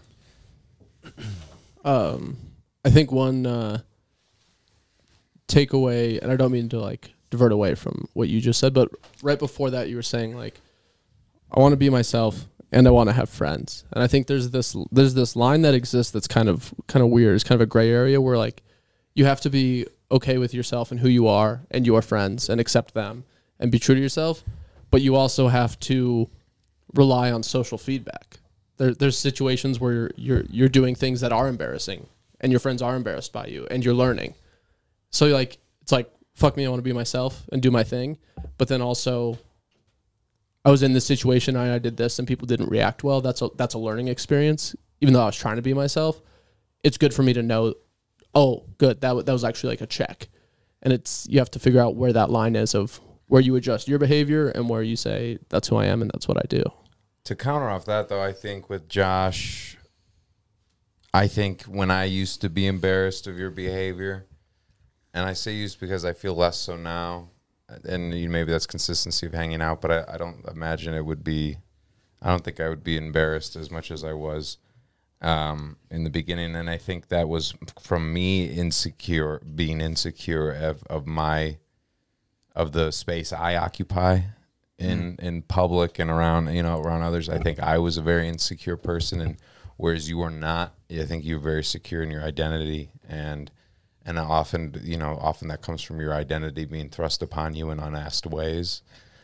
I think one takeaway, and I don't mean to like divert away from what you just said, but right before that you were saying like, I want to be myself and I want to have friends. And I think there's this line that exists that's kind of weird. It's kind of a gray area where like you have to be okay with yourself and who you are and your friends and accept them and be true to yourself, but you also have to rely on social feedback. There's situations where you're doing things that are embarrassing and your friends are embarrassed by you and you're learning. So like it's like, fuck me, I want to be myself and do my thing. But then also I was in this situation and I did this and people didn't react well. That's a learning experience. Even though I was trying to be myself, it's good for me to know, oh, good, that was actually like a check. And you have to figure out where that line is of where you adjust your behavior and where you say, that's who I am and that's what I do. To counter off that, though, I think with Josh, I think when I used to be embarrassed of your behavior, and I say used because I feel less so now, and maybe that's consistency of hanging out, but I don't imagine it would be, I don't think I would be embarrassed as much as I was in the beginning. And I think that was from me being insecure of the space I occupy in public and around others. I think I was a very insecure person, and whereas you are not, I think you're very secure in your identity, and and often that comes from your identity being thrust upon you in unasked ways,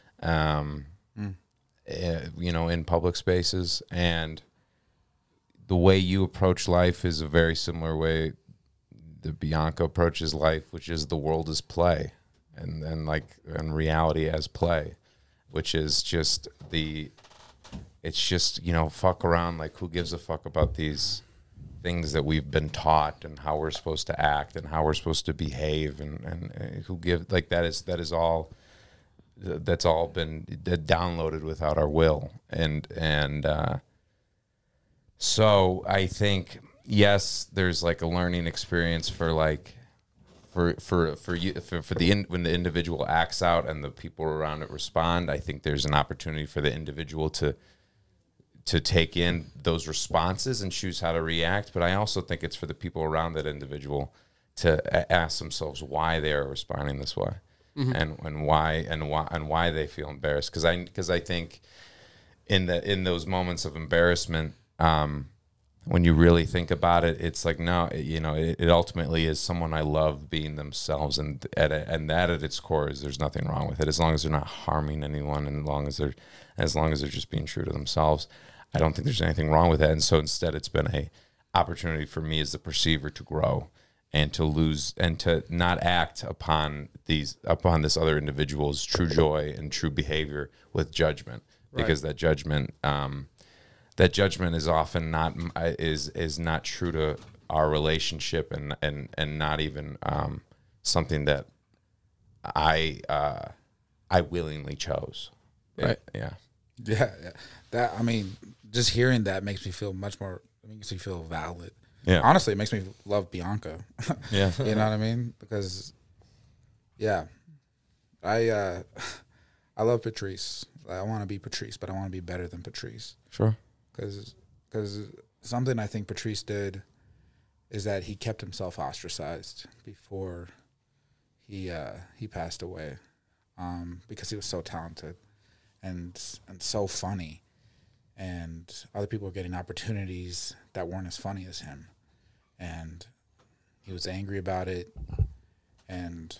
in public spaces. And the way you approach life is a very similar way that Bianca approaches life, which is the world is play, and reality as play, which is just fuck around. Like, who gives a fuck about these things that we've been taught and how we're supposed to act and how we're supposed to behave, and who give, like, that's all been downloaded without our will. And so I think, yes, there's like a learning experience for when the individual acts out and the people around it respond. I think there's an opportunity for the individual to take in those responses and choose how to react. But I also think it's for the people around that individual to ask themselves why they are responding this way, and why they feel embarrassed. Because I think in those moments of embarrassment, when you really think about it, it's like, no, it ultimately is someone I love being themselves, and that at its core is there's nothing wrong with it, as long as they're not harming anyone, and as long as they're just being true to themselves. I don't think there's anything wrong with that. And so instead, it's been a opportunity for me as the perceiver to grow and to lose and to not act upon this other individual's true joy and true behavior with judgment, because that judgment is often not true to our relationship, and not even something that I willingly chose. Right. Yeah. Yeah. That, I mean, just hearing that makes me feel makes me feel valid. Yeah. Honestly, it makes me love Bianca. Yeah. You know what I mean? Because, yeah, I love Patrice. I want to be Patrice, but I want to be better than Patrice. Sure. Because something I think Patrice did is that he kept himself ostracized before he passed away, because he was so talented and so funny, and other people were getting opportunities that weren't as funny as him, and he was angry about it. And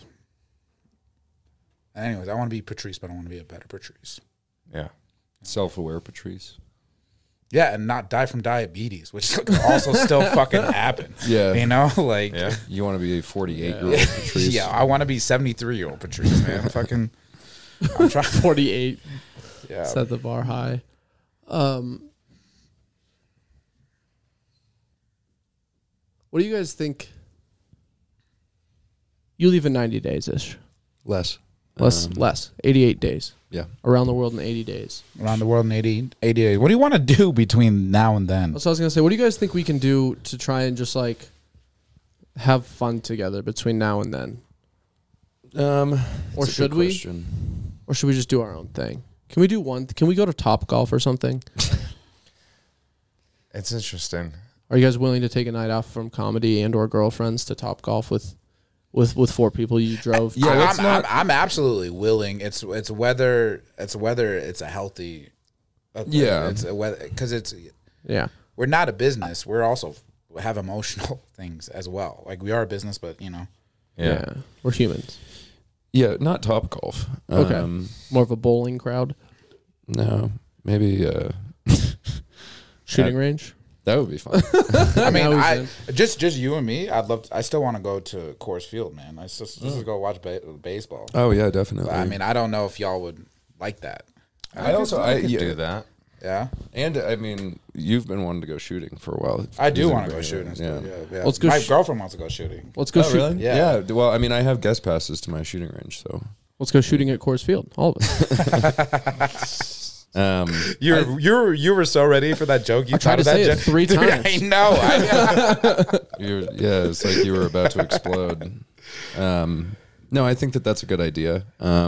anyways, I want to be Patrice, but I want to be a better Patrice. Yeah. Self-aware Patrice. Yeah, and not die from diabetes, which could also still fucking happen. Yeah. You know, like, Yeah. You want to be a 48-year-old Patrice? yeah, I want to be 73-year-old Patrice, man. I'm trying. 48. Yeah. Set the bar high. What do you guys think? You leave in 90 days ish. Less. Less. 88 days. Yeah. Around the world in 80 days. Around the world in 80 days. What do you want to do between now and then? So I was going to say, what do you guys think we can do to try and just like have fun together between now and then? Or should we? Or should we just do our own thing? Can we do one? Can we go to Top Golf or something? It's interesting. Are you guys willing to take a night off from comedy and or girlfriends to Top Golf with 4 people you drove? Yeah, I'm absolutely willing. It's whether it's a healthy. Yeah. It's because Yeah. we're not a business. We're also have emotional things as well. Like, we are a business, but Yeah. We're humans. Yeah, not Top Golf. Okay. More of a bowling crowd. No, maybe Shooting range. that would be fun. I mean, Now he's just you and me. I still want to go to Coors Field, man. I just go watch baseball. Oh yeah, definitely. But, I mean, I don't know if y'all would like that. I could do that. Yeah, and I mean, you've been wanting to go shooting for a while. I do Is want to go anybody- shooting. Yeah. Yeah. Let's go My girlfriend wants to go shooting. Let's go Oh, shoot. really? Yeah. Yeah. Well, I mean, I have guest passes to my shooting range, so. Let's go shooting at Coors Field. All of us. You were so ready for that joke. You I tried to thought of say that it 3 times. I know. Yeah, it's like you were about to explode. No, I think that's a good idea.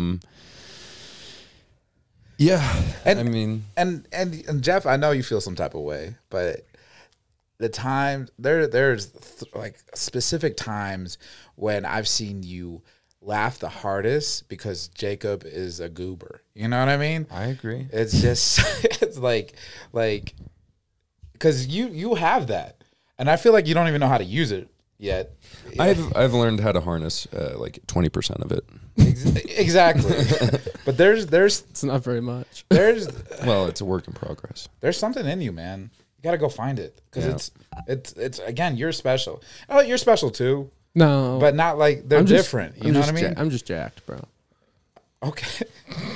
Yeah, And- I mean, and Jeff, I know you feel some type of way, but the time there's like specific times when I've seen you laugh the hardest because Jacob is a goober. You know what I mean? I agree. It's just it's like because you have that, and I feel like you don't even know how to use it yet. I've learned how to harness like 20% of it. Exactly. But there's It's not very much. Well, it's a work in progress. there's something in you, man. You gotta go find it because Yeah. it's again, you're special. Oh, you're special too, No, but not like they're I'm just- different. You I'm know just what I mean? I'm just jacked, bro. Okay.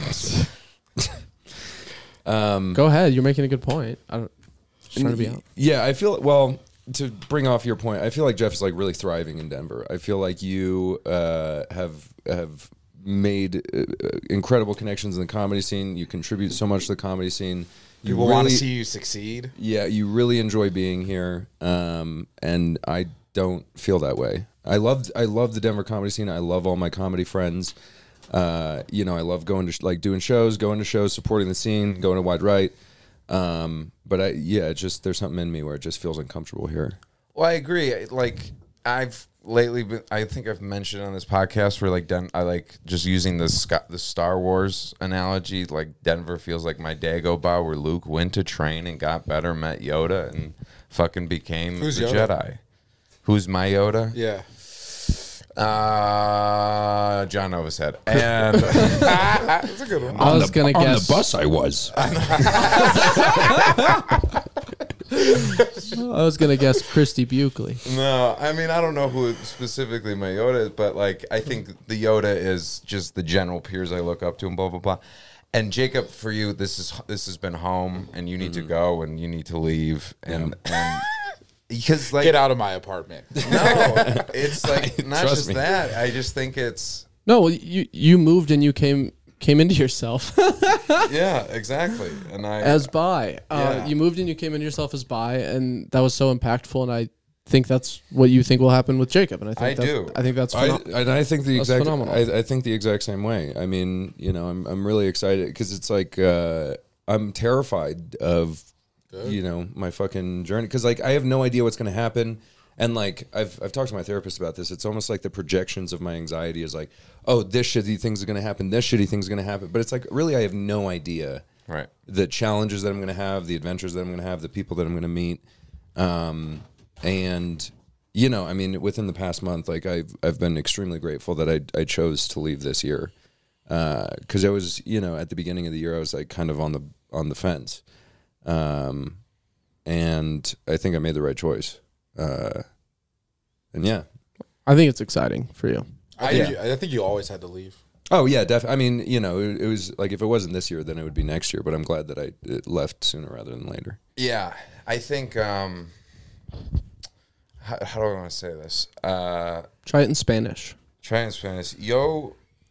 Go ahead. You're making a good point. I don't. Just trying to be out. Yeah, I feel well. To bring off your point, I feel like Jeff is like really thriving in Denver. I feel like you have made incredible connections in the comedy scene. You contribute so much to the comedy scene. You People want to really- see you succeed. Yeah, you really enjoy being here, and I don't feel that way. I love the Denver comedy scene. I love all my comedy friends. I love going to doing shows, going to shows, supporting the scene, going to Wide Right. But it's just there's something in me where it just feels uncomfortable here. Well, I agree. Like I've lately been, I think I've mentioned on this podcast where like I like just using the Star Wars analogy. Like Denver feels like my Dagobah, where Luke went to train and got better, met Yoda, and fucking became Who's the Yoda? Jedi. Who's my Yoda? Yeah. John Novosad. And That's a good one. I was gonna guess. bus, I was. I was gonna guess Christy Buckley. no, I mean I don't know who specifically my Yoda is, but like I think the Yoda is just the general peers I look up to and blah blah blah. And Jacob, for you, this has been home, and you need to go and you need to leave, and because like Get out of my apartment. no, it's like not Trust just me. that. I just think it's No, well, you moved and you came into yourself yeah, exactly. And I as bi. Yeah. You moved and you came into yourself as bi, and that was so impactful. And I think that's what you think will happen with Jacob. And I think I think that's I think the That's exact. phenomenal. I think the exact same way. I mean, I'm really excited because it's like I'm terrified of my fucking journey because like I have no idea what's going to happen. And like I've talked to my therapist about this. It's almost like the projections of my anxiety is like, oh, this shitty thing's going to happen. This shitty thing's going to happen. But it's like really I have no idea. right. The challenges that I'm going to have, the adventures that I'm going to have, the people that I'm going to meet. And I mean, within the past month, like I've been extremely grateful that I chose to leave this year. Cause I was, at the beginning of the year, I was like kind of on the fence. And I think I made the right choice. And yeah. I think it's exciting for you. I think you always had to leave. Oh yeah, definitely. I mean, it was like, if it wasn't this year, then it would be next year, but I'm glad that I left sooner rather than later. Yeah, I think. How do I want to say this? Try it in Spanish. Try in Spanish. Yo,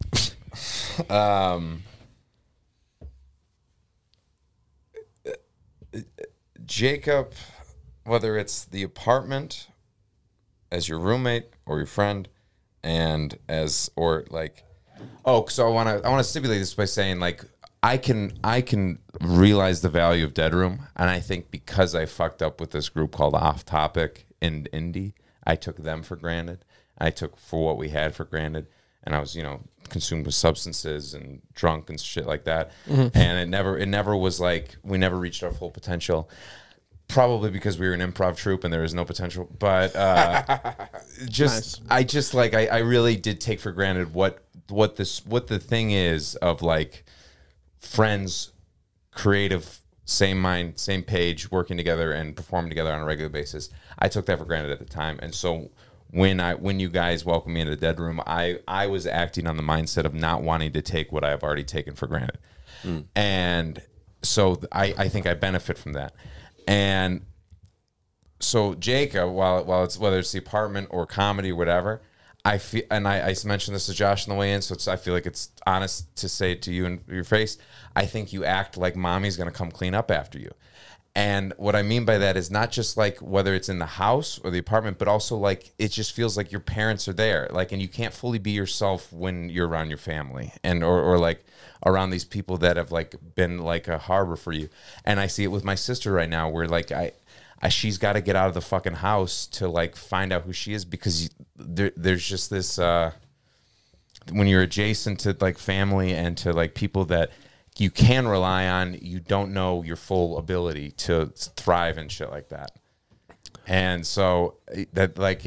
Jacob, whether it's the apartment as your roommate or your friend, and so I want to stipulate this by saying like I can realize the value of Dead Room, and I think because I fucked up with this group called Off Topic in Indie, I took them for granted. I took for what we had for granted, and I was consumed with substances and drunk and shit like that, and it never was like we never reached our full potential. Probably because we were an improv troupe and there was no potential, but Nice. I really did take for granted what the thing is of like friends, creative, same mind, same page, working together and performing together on a regular basis. I took that for granted at the time, and so when you guys welcomed me into the Dead Room, I was acting on the mindset of not wanting to take what I have already taken for granted, and so I think I benefit from that. And so Jacob, while it's whether it's the apartment or comedy or whatever, I feel, and I mentioned this to Josh on the way in, so I feel like it's honest to say it to you in your face. I think you act like mommy's gonna come clean up after you. And what I mean by that is not just like whether it's in the house or the apartment, but also like it just feels like your parents are there, like, and you can't fully be yourself when you're around your family and or like around these people that have like been like a harbor for you. And I see it with my sister right now, where like she's got to get out of the fucking house to like find out who she is, because there's just this when you're adjacent to like family and to like people that you can rely on, you don't know your full ability to thrive and shit like that. And so that like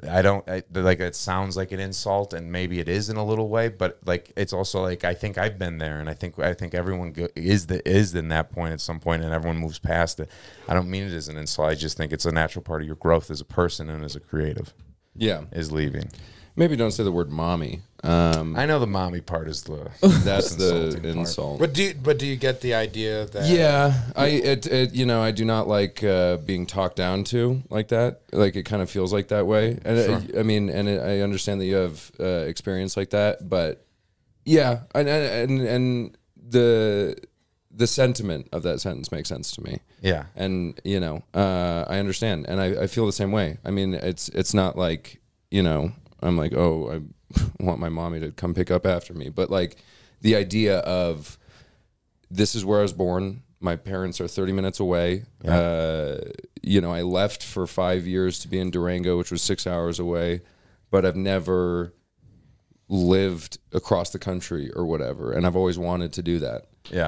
like it sounds like an insult, and maybe it is in a little way, but like it's also like I think I've been there, and I think everyone is in that point at some point, and everyone moves past it. I don't mean it as an insult. I just think it's a natural part of your growth as a person and as a creative. Yeah. Is leaving. Maybe don't say the word mommy. I know the mommy part is the That's the insulting part. insult. But do you get the idea that? Yeah, I do not like being talked down to like that. Like it kind of feels like that way, and I mean, and I understand that you have experience like that, but yeah, and the sentiment of that sentence makes sense to me. Yeah, and I understand, and I feel the same way. I mean, it's not like I'm like, oh, I want my mommy to come pick up after me, but like the idea of this is where I was born. My parents are 30 minutes away. Yeah. I left for 5 years to be in Durango, which was 6 hours away, but I've never lived across the country or whatever, and I've always wanted to do that. Yeah.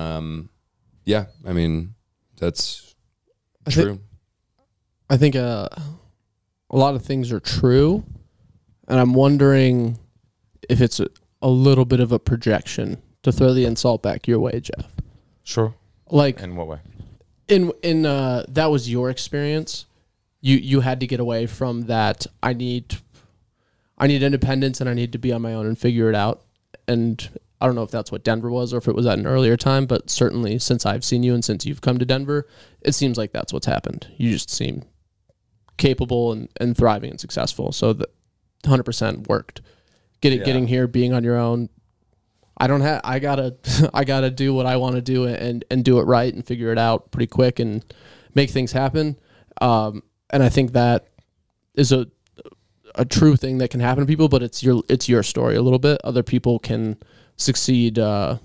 Yeah. I mean, that's true. I think a lot of things are true, and I'm wondering if it's a little bit of a projection to throw the insult back your way, Jeff. Sure. Like, in what way? In that was your experience. You had to get away from that. I need independence, and I need to be on my own and figure it out. And I don't know if that's what Denver was or if it was at an earlier time, but certainly since I've seen you and since you've come to Denver, it seems like that's what's happened. You just seem capable and thriving and successful. So that 100% worked. Getting here, being on your own. I gotta do what I want to do and do it right and figure it out pretty quick and make things happen. And I think that is a true thing that can happen to people, but it's your story a little bit. Other people can succeed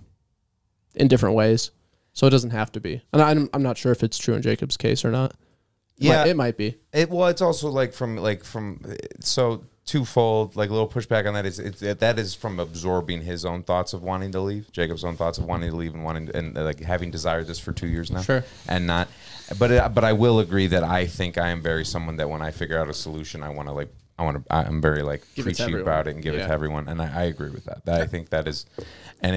in different ways, so it doesn't have to be. And I'm not sure if it's true in Jacob's case or not. It might be. It's also so twofold. Like a little pushback on that is that is from absorbing his own thoughts of wanting to leave, Jacob's own thoughts of wanting to leave and like having desired this for 2 years now. Sure. And not, but I will agree that I think I am very someone that when I figure out a solution, I'm very like preachy about it and give it to everyone, and I agree with that. I think that is, and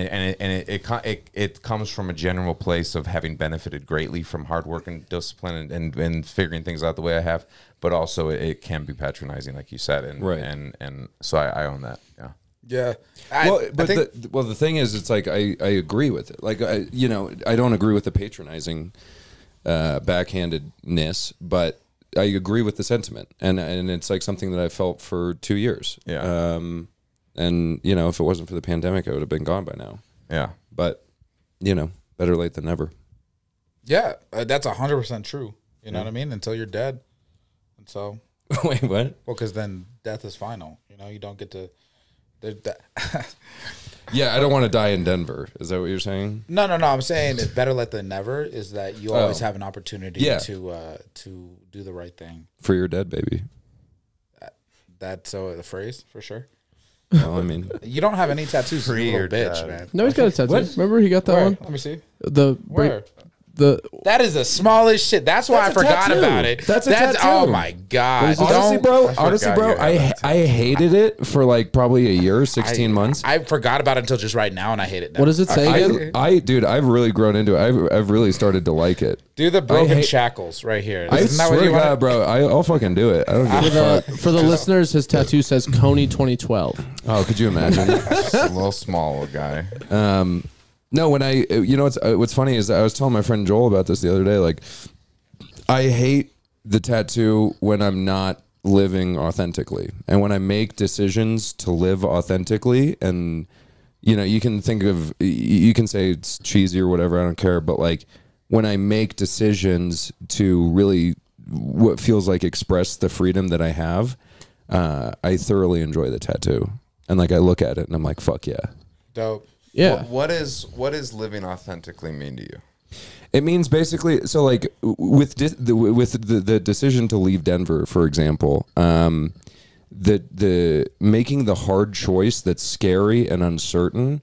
it comes from a general place of having benefited greatly from hard work and discipline and figuring things out the way I have, but also it can be patronizing, like you said, and so I own that. Yeah. The thing is, it's like I agree with it. Like I don't agree with the patronizing, backhandedness, but I agree with the sentiment, and it's like something that I felt for 2 years. Yeah. And if it wasn't for the pandemic, I would have been gone by now. Yeah. But better late than never. Yeah, that's 100% true. You know what I mean? Until you're dead, and so. Wait, what? Well, because then death is final. You don't get to. Yeah, I don't want to die in Denver. Is that what you're saying? No. I'm saying it's better late than never. Is that you always have an opportunity to do the right thing for your dead baby. That's the phrase for sure. Well, I mean, you don't have any tattoos for your bitch, man. No, he's got a tattoo. What? Remember he got that Where? one? Let me see. Where? That is the smallest shit. That's why I forgot tattoo. about it. That's a tattoo. Oh my god! Honestly, bro, I hated it for like probably a year, 16 months. I forgot about it until just right now, and I hate it now. What does it say again? Dude, I've really grown into it. I've really started to like it. Do the broken shackles right here. I swear to God, bro, I'll fucking do it. I don't give a fuck. For the listeners, his tattoo says Coney 2012. Oh, could you imagine? Just a little small guy. No, when what's funny is I was telling my friend Joel about this the other day. Like, I hate the tattoo when I'm not living authentically, and when I make decisions to live authentically. And you can say it's cheesy or whatever. I don't care. But like, when I make decisions to really what feels like express the freedom that I have, I thoroughly enjoy the tattoo. And like, I look at it and I'm like, fuck yeah, dope. Yeah. What does living authentically mean to you? It means basically, so like with the decision to leave Denver, for example, the making the hard choice that's scary and uncertain,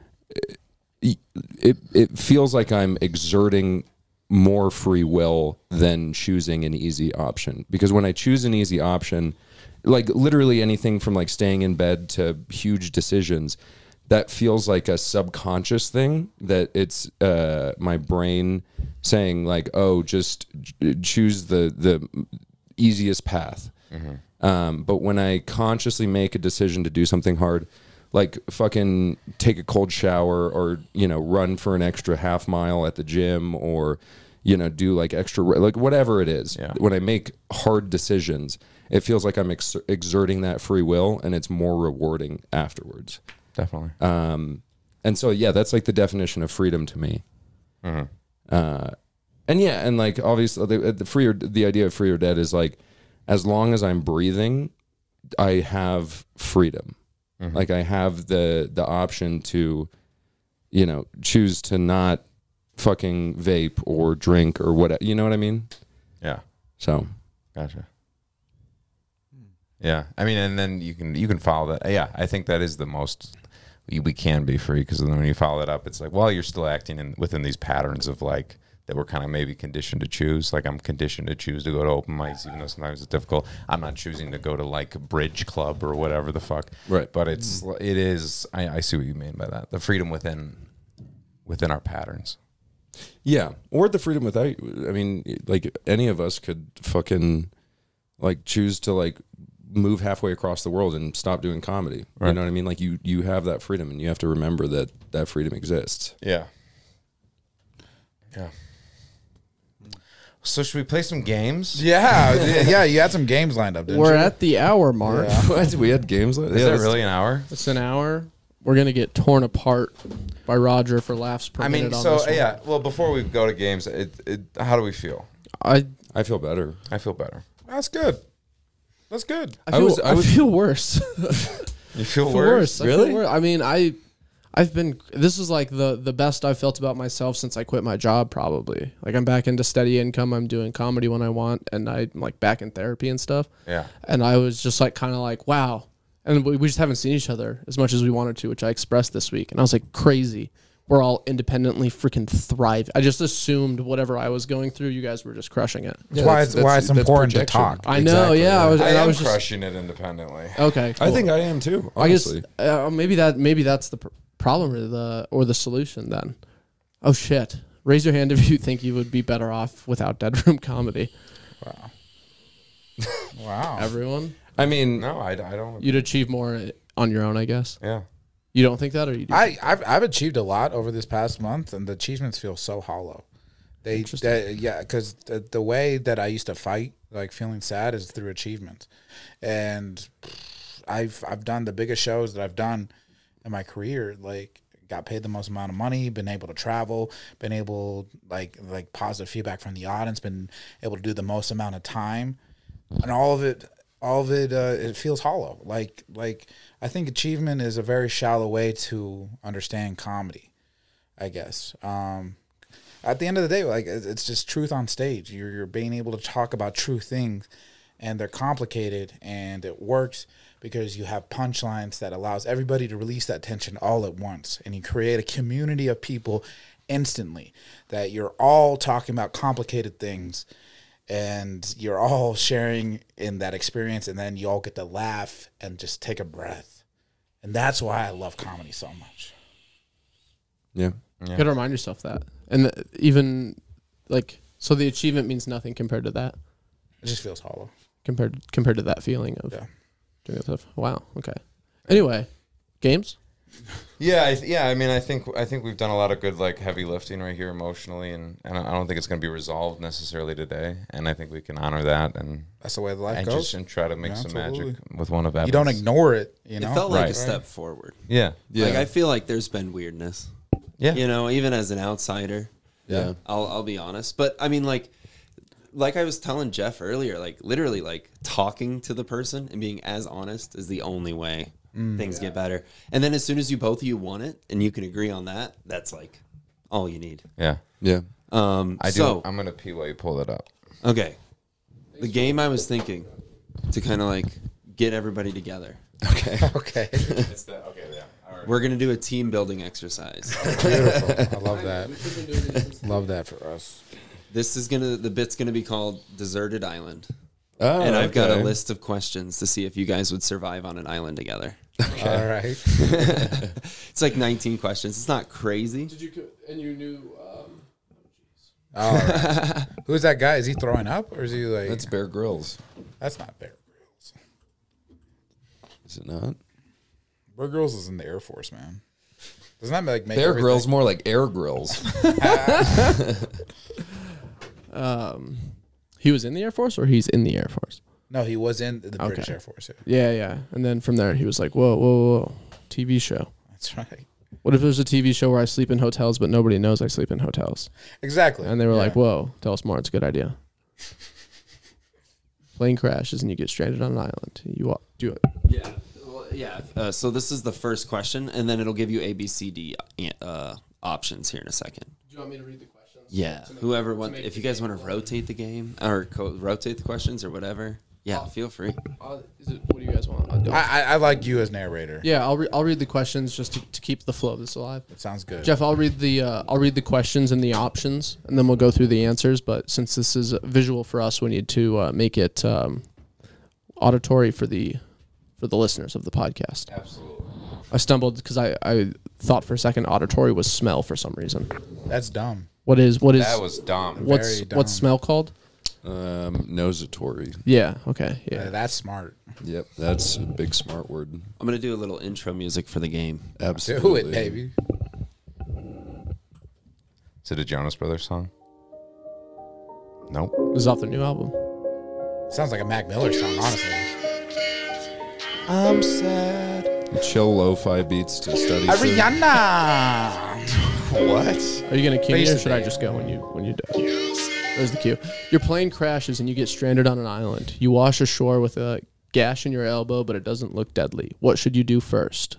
it feels like I'm exerting more free will than choosing an easy option. Because when I choose an easy option, like literally anything from like staying in bed to huge decisions, that feels like a subconscious thing, that it's my brain saying like, oh, just choose the easiest path. But when I consciously make a decision to do something hard, like fucking take a cold shower, or, you know, run for an extra half mile at the gym, or, you know, do like extra, like whatever it is. Yeah. When I make hard decisions, it feels like I'm exerting that free will, and it's more rewarding afterwards. Definitely. And so, yeah, that's like the definition of freedom to me. And yeah, and like obviously the idea of free or dead is like, as long as I'm breathing, I have freedom. Like I have the option to, you know, choose to not fucking vape or drink or whatever. You know what I mean? Yeah. So, Gotcha. Yeah, I mean, and then you can follow that. Yeah, I think that is the most we can be free, because then when you follow it up, it's like, well, you're still acting within these patterns of like that we're kind of maybe conditioned to choose. Like I'm conditioned to choose to go to open mics, even though sometimes it's difficult. I'm not choosing to go to like a bridge club or whatever the fuck. Right. But it is. I see what you mean by that. The freedom within our patterns. yeah. Or the freedom without, I mean, like any of us could fucking like choose to like move halfway across the world and stop doing comedy. Right. You know what I mean? Like you have that freedom, and you have to remember that freedom exists. Yeah. Yeah. So should we play some games? Yeah, you had some games lined up, didn't We're you? at the hour mark. What? We had games. Is that really an hour? It's an hour. We're gonna get torn apart by Roger for laughs per I minute mean, on so this one. yeah. Well, before we go to games, how do we feel? I I feel better. I feel better. That's good. That's good. I feel, I was- feel worse. You feel I feel worse? I feel worse. I mean, I've been. This is like the best I've felt about myself since I quit my job. Probably. Like I'm back into steady income. I'm doing comedy when I want, and I'm like back in therapy and stuff. Yeah. And I was just like kind of like, wow. And we just haven't seen each other as much as we wanted to, which I expressed this week. And I was like, crazy. We're all independently freaking thriving. I just assumed whatever I was going through, you guys were just crushing it. That's why it's important to talk. I know, yeah. I was just crushing it independently. okay. Cool. I think I am too. I guess Honestly. maybe that's the problem or the solution then. Oh shit! Raise your hand if you think you would be better off without Dead Room Comedy. Wow. Everyone, I mean, No, I don't. you'd achieve more on your own, I guess. Yeah. You don't think that, or you do? I've achieved a lot over this past month, and the achievements feel so hollow. Because the way that I used to fight, like feeling sad, is through achievements, and I've done the biggest shows that I've done in my career. Like got paid the most amount of money, been able to travel, been able like positive feedback from the audience, been able to do the most amount of time, and all of it it feels hollow. Like I think achievement is a very shallow way to understand comedy, I guess. At the end of the day, like it's just truth on stage. You're being able to talk about true things, and they're complicated, and it works because you have punchlines that allows everybody to release that tension all at once, and you create a community of people instantly that you're all talking about complicated things, and you're all sharing in that experience, and then you all get to laugh and just take a breath. And that's why I love comedy so much. yeah. You gotta remind yourself that, and even like so, the achievement means nothing compared to that. It just feels hollow. Compared to that feeling of Yeah. doing that stuff. Wow. Okay. Anyway, games. Yeah, I mean, I think we've done a lot of good, like, heavy lifting right here emotionally, and I don't think it's going to be resolved necessarily today, and I think we can honor that and That's the way the life goes. just try to make Yeah, some absolutely. magic with one of Evan's. You don't ignore it, you know? It felt like Right. a step forward. Yeah, Yeah. Like I feel like there's been weirdness. yeah, You know, even as an outsider. Yeah. I'll be honest. But I mean like I was telling Jeff earlier, like literally like talking to the person and being as honest is the only way things get better. And then as soon as both of you want it and you can agree on that, that's like all you need. yeah. Yeah. I do. So, I'm gonna pee while you pull it up. okay. The game I was thinking to kind of like get everybody together. Okay. Okay. It's the okay, yeah. All right. We're going to do a team building exercise. Beautiful. I love that. Love that for us. The bit's going to be called Deserted Island. Oh, and I've got a okay. list of questions to see if you guys would survive on an island together. All right. It's like 19 questions. It's not crazy. Did you and you knew? All right. Who's that guy? Is he throwing up or is he like? That's Bear Grylls. That's not Bear Grylls. Is it not? Bear Grylls is in the Air Force, man. Doesn't that make Bear everything- Grylls more like Air Grills. He was in the Air Force, or he's in the Air Force? No, he was in the British Okay. Air Force. Yeah. Yeah, yeah. And then from there, he was like, whoa, TV show. That's right. What if there's a TV show where I sleep in hotels, but nobody knows I sleep in hotels? Exactly. And they were Yeah. like, whoa, tell us more. It's a good idea. Plane crashes and you get stranded on an island. You do it. Yeah. Well, yeah. So this is the first question, and then it'll give you A, B, C, D options here in a second. Do you want me to read the questions? Yeah. Whoever wants, if you guys want to rotate the game or rotate the questions or whatever, yeah, feel free. What do you guys want? I like you as narrator. Yeah, I'll read the questions just to keep the flow of this alive. It sounds good. Jeff, I'll read the questions and the options, and then we'll go through the answers. But since this is visual for us, we need to make it auditory for the listeners of the podcast. Absolutely. I stumbled because I thought for a second auditory was smell for some reason. That's dumb. What is That was dumb. what's very dumb. what's smell called? Nosatory. Yeah. Okay. Yeah. That's smart. Yep, that's a big smart word. I'm gonna do a little intro music for the game. Absolutely. Do it, baby. Is it a Jonas Brothers song? Nope. This is off their new album. Sounds like a Mac Miller song, honestly. I'm sad. Chill lo-fi beats to study. soon. Ariana. What? Are you gonna cue me, or Face should I me. just go when you do? There's the cue. Your plane crashes and you get stranded on an island. You wash ashore with a gash in your elbow, but it doesn't look deadly. What should you do first?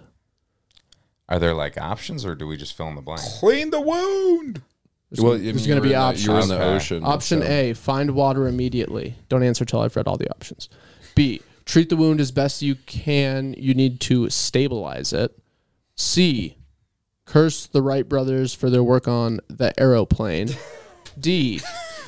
Are there like options, or do we just fill in the blank? Clean the wound. Well, I There's mean, gonna you be were in the- You were in the options. ocean. Option so- A, find water immediately. Don't answer till I've read all the options. B, treat the wound as best you can. You need to stabilize it. C, curse the Wright brothers for their work on the aeroplane. D,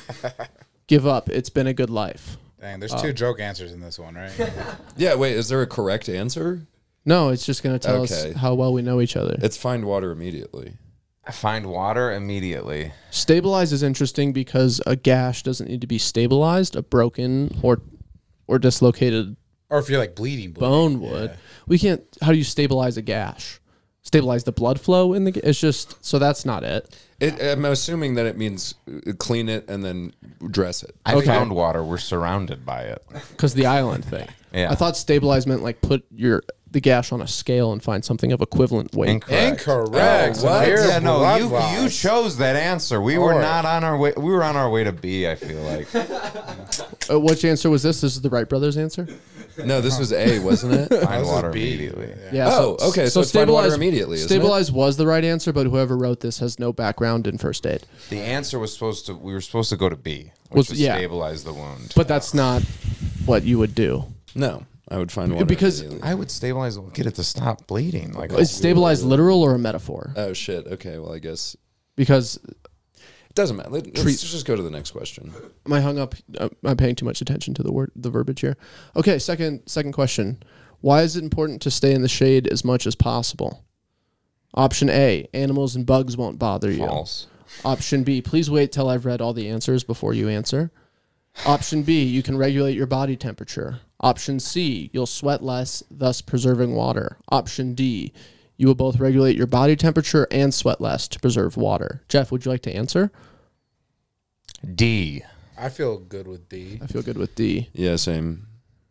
give up. It's been a good life. Dang, there's two joke answers in this one, right? Yeah, wait, is there a correct answer? No, it's just going to tell Okay. us how well we know each other. It's find water immediately. Find water immediately. Stabilize is interesting because a gash doesn't need to be stabilized. A broken or dislocated Or if you're like bleeding. bone would. We can't. How do you stabilize a gash? Stabilize the blood flow in the. It's just so that's not it. I'm assuming that it means clean it and then dress it. I Okay. found water. We're surrounded by it. Because the island thing. Yeah. I thought stabilize meant like put the gash on a scale and find something of equivalent weight. Incorrect. Incorrect. Oh, what? Severe Yeah, no, blood you loss. chose that answer. We were Or- not on our way. We were on our way to B. I feel like Which answer was this? This is the Wright brothers' answer. No, this was A, wasn't it? find This is water B. immediately. Yeah. Oh, okay, so it's find water immediately, isn't it? Stabilize was the right answer, but whoever wrote this has no background in first aid. The answer was supposed to. We were supposed to go to B, which was yeah. stabilize the wound. But that's not what you would do. No, I would find water Because- immediately. I would stabilize. Get it to stop bleeding. Like Is stabilize literal or a metaphor? Oh, shit. Okay, well, I guess Because it doesn't matter. Let's just go to the next question. am I hung up? I'm paying too much attention to the verbiage here. Okay, second question. Why is it important to stay in the shade as much as possible? Option A, animals and bugs won't bother you. false. Option B, please wait till I've read all the answers before you answer. Option B, you can regulate your body temperature. Option C, you'll sweat less, thus preserving water. Option D, you will both regulate your body temperature and sweat less to preserve water. Jeff, would you like to answer? D. I feel good with D. I feel good with D. Yeah, same.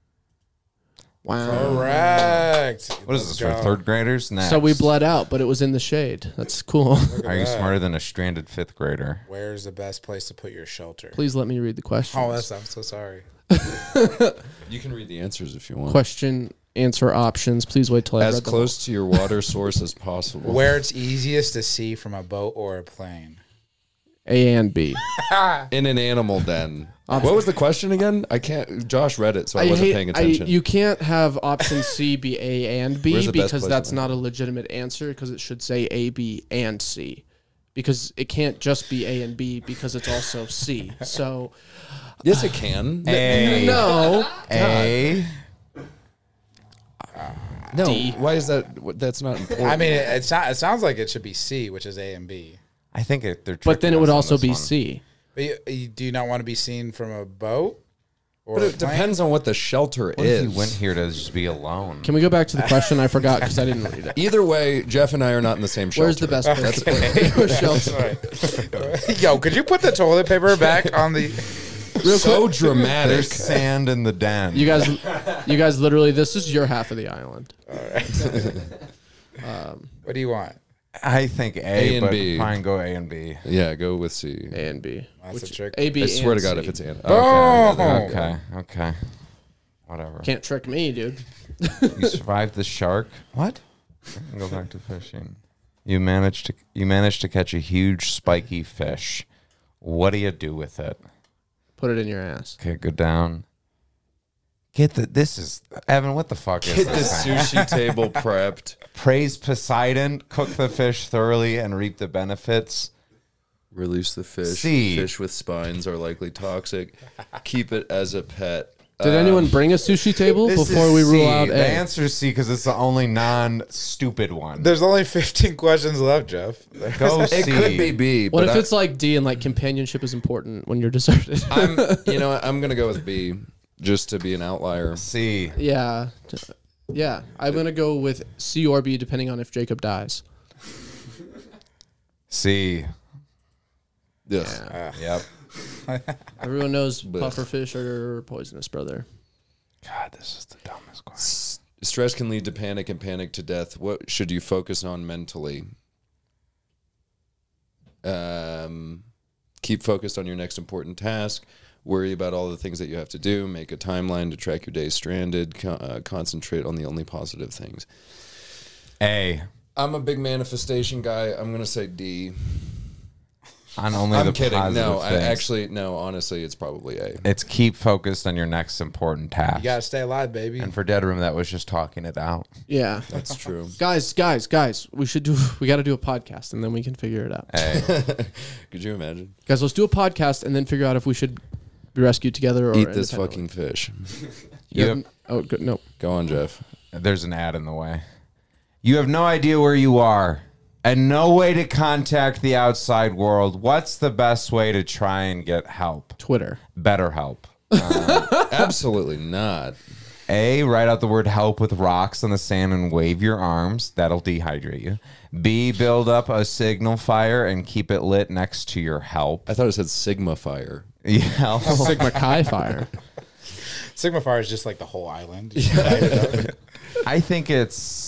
Wow. Correct. What is this for third graders? Next. So we bled out, but it was in the shade. That's cool. Are you smarter than a stranded fifth grader? Where's the best place to put your shelter? Please let me read the question. Oh, I'm so sorry. You can read the answers if you want. Question, answer options. Please wait till I As read them. close to your water source as possible. Where it's easiest to see from a boat or a plane. A and B. In an animal den. What was the question again? I can't. Josh read it, so I, wasn't hate- paying attention. you can't have option C be A and Where's B the best because place that's to- not a legitimate answer because it should say A, B, and C. because it can't just be A and B because it's also C. So Yes, it can. A. no, A. No, D. why is that? That's not important. I mean, it sounds like it should be C, which is A and B. I think they're. but then tricking it would us on also this be one. C. But do you not want to be seen from a boat? Or but a it plane? depends on what the shelter What if is. you went here to just be alone? Can we go back to the question? I forgot because I didn't read it. Either way, Jeff and I are not in the same shelter. Where's the best place to put a shelter? Yo, could you put the toilet paper back on the? So dramatic. There's sand in the den. You guys, literally, this is your half of the island. What do you want? I think A and but B. fine, go A and B. Yeah, go with C. A and B. That's a trick. A, B, I swear to and God, C. if it's an Oh, Okay. Whatever. Can't trick me, dude. You survived the shark. What? Go back to fishing. You managed to catch a huge spiky fish. What do you do with it? Put it in your ass. Okay, go down. This is Evan. What the fuck is Get the this? sushi table prepped. Praise Poseidon. Cook the fish thoroughly and reap the benefits. Release the fish. C. Fish with spines are likely toxic. Keep it as a pet. Did anyone bring a sushi table This before is we rule C. out The A? answer is C because it's the only non-stupid one. There's only 15 questions left, Jeff. Go It C. could be B. What but if it's like D and like companionship is important when you're deserted? You know what? I'm gonna go with B, just to be an outlier. C. yeah. Yeah. I'm going to go with C or B depending on if Jacob dies. C. Yes. Yep. Everyone knows But- pufferfish are poisonous, brother. God, this is the dumbest question. Stress can lead to panic and panic to death. What should you focus on mentally? Keep focused on your next important task. Worry about all the things that you have to do. Make a timeline to track your days stranded. Concentrate on the only positive things. A. I'm a big manifestation guy. I'm going to say D. On only I'm the kidding. positive No, things. no, honestly, it's probably A. It's keep focused on your next important task. You gotta stay alive, baby. And for Dead Room, that was just talking it out. Yeah. That's true. Guys, we got to do a podcast and then we can figure it out. A. Could you imagine? Guys, let's do a podcast and then figure out if we should be rescued together or Eat this independently. fucking fish. You have, Oh, good. No. Go on, Jeff. there's an ad in the way. You have no idea where you are and no way to contact the outside world. What's the best way to try and get help? Twitter. Better help. Absolutely not. A, write out the word help with rocks on the sand and wave your arms. That'll dehydrate you. B, build up a signal fire and keep it lit next to your help. I thought it said Sigma Fire. Yeah. Sigma Chi Fire. Sigma Fire is just like the whole island. You just light it up. I think it's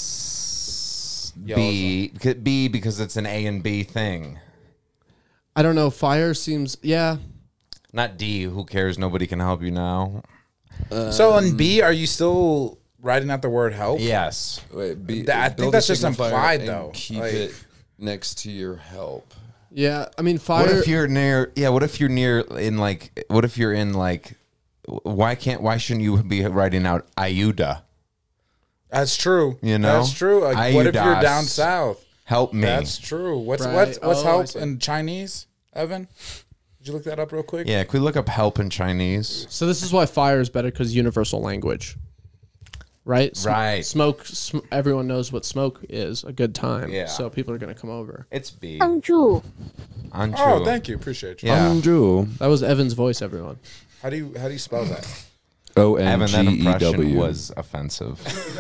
B. B because it's an A and B thing. I don't know. Fire seems, yeah. Not D. Who cares? Nobody can help you now. So in B, are you still writing out the word help? Yes. Wait, B, I think build a that's just Sigma Fire implied, and though. Keep Like- it next to your help. Yeah. I mean, What fire. if you're near? Yeah. What if you're near in like? What if you're in like? Why shouldn't you be writing out Ayuda? That's true. You know? That's true. Like, what if you're Ayudas. down south? Help me. That's true. What's Right. what's Oh, I help see. in Chinese, Evan? Did you look that up real quick? Yeah. Can we look up help in Chinese? So this is why fire is better because universal language. Right? Right. Smoke, everyone knows what smoke is, a good time. Yeah. So people are going to come over. It's B. 帮助， Anju. Oh, thank you. Appreciate you. Yeah. That was Evan's voice, everyone. How do you spell that? Evan, that impression ONGEW. was offensive.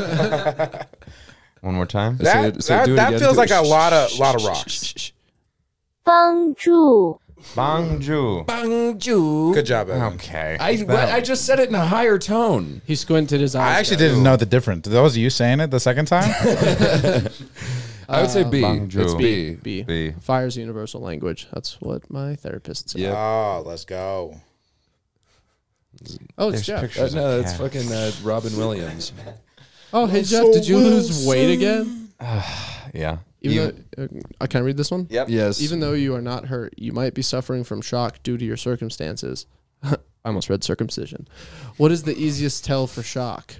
One more time. That feels like a lot of rocks. 帮助， Bangju. Bangju. Good job, Evan. Okay. I just said it in a higher tone. He squinted his eyes. I actually didn't know the difference. That was you saying it the second time? I would say B. Bangju. It's B. B. B. Fire's universal language. That's what my therapist said. Yeah. Oh, let's go. Oh, it's There's Jeff. pictures. No, that's Yeah. fucking Robin Williams. Oh, hey, Jeff, did you lose weight again? Yeah. Even though, can I read this one? Yep. Yes. Even though you are not hurt, you might be suffering from shock due to your circumstances. I almost read circumcision. What is the easiest tell for shock?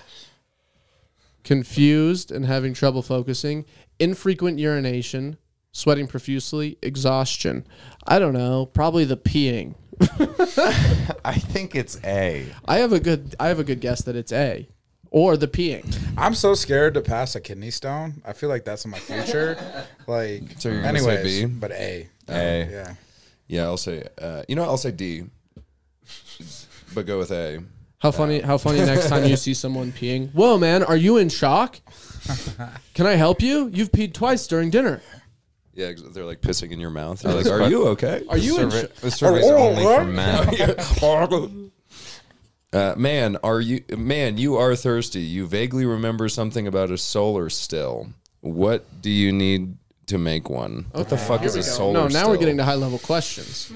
Confused and having trouble focusing, infrequent urination, sweating profusely, exhaustion. I don't know. Probably the peeing. I think it's A. I have a good guess that it's A, or the peeing. I'm so scared to pass a kidney stone. I feel like that's in my future. Like, So you're gonna say anyways, B? but A. A. Yeah. Yeah, I'll say. I'll say D. But go with A. How funny next time you see someone peeing. Whoa, man, are you in shock? Can I help you? You've peed twice during dinner. Yeah, they're like pissing in your mouth. You're like, are you okay? Are you in shock? The survey's only for men. Man, you are thirsty. You vaguely remember something about a solar still. What do you need to make one? What the fuck is a solar No, now still? we're getting to high level questions.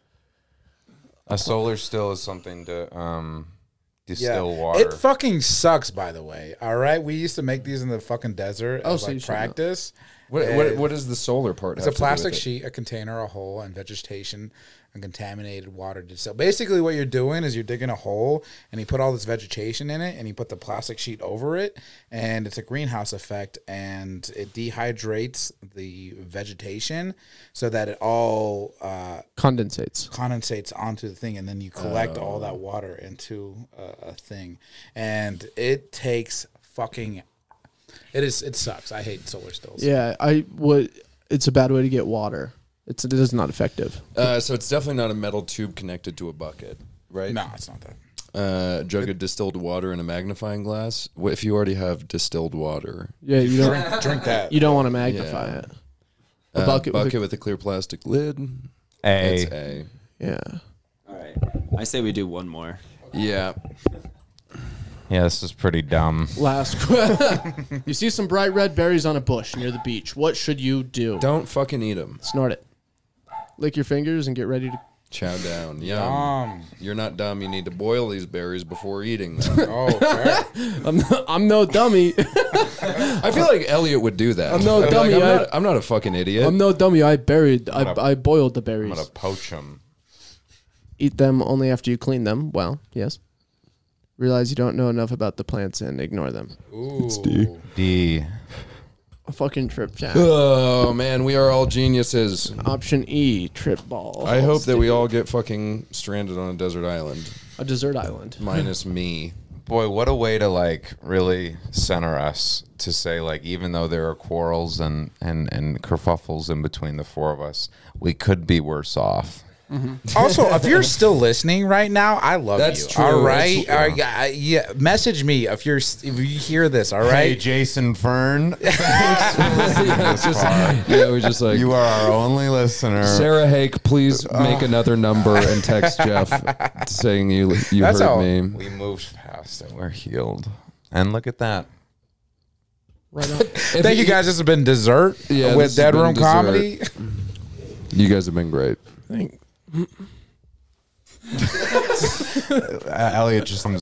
A solar still is something to distill water. It fucking sucks, by the way. All right, we used to make these in the fucking desert as so you like should know. practice. What is the solar part? It's a plastic sheet, a container, a hole, and vegetation and contaminated water. So basically what you're doing is you're digging a hole and you put all this vegetation in it and you put the plastic sheet over it, and it's a greenhouse effect, and it dehydrates the vegetation so that it all Condensates. condensates onto the thing, and then you collect all that water into a thing. And it takes fucking... It sucks. I hate solar stills. Yeah, it's a bad way to get water. It is not effective. So it's definitely not a metal tube connected to a bucket, right? No, it's not that. Jug of distilled water in a magnifying glass. What if you already have distilled water? Yeah, you don't Drink that. you don't want to magnify Yeah. it. A bucket, with a clear plastic lid. A. It's A. yeah. All right. I say we do one more. Yeah. Yeah, this is pretty dumb. Last question. You see some bright red berries on a bush near the beach. What should you do? Don't fucking eat them. Snort it. Lick your fingers and get ready to. Chow down. Yum. You're not dumb. You need to boil these berries before eating them. Oh, fair. I'm no dummy. I feel like Elliot would do that. I'm no I'd be dummy, I'm not a fucking idiot. I'm no dummy. I boiled the I'm berries. gonna poach them. Eat them only after you clean them. Well, yes. Realize you don't know enough about the plants and ignore them. Ooh. D. A fucking trip chat. Oh man, we are all geniuses. Option E, trip ball. I hope that we all get fucking stranded on a desert island, A desert island. minus me. Boy, what a way to like really center us to say like even though there are quarrels and kerfuffles in between the four of us, we could be worse off. Also, if you're still listening right now, I love That's you. true. All right. That's Yeah. Message me if you hear this. All Hey, right. Jason Fern, Yeah, we're just like you are our only listener. Sarah Hake. Please make another number and text Jeff saying you That's heard all. me. We moved past it. We're healed. And look at that. Right on. Thank you guys. This has been Dessert Yeah, with this has Dead been Room Dessert. Comedy. You guys have been great. Thank- Elliot just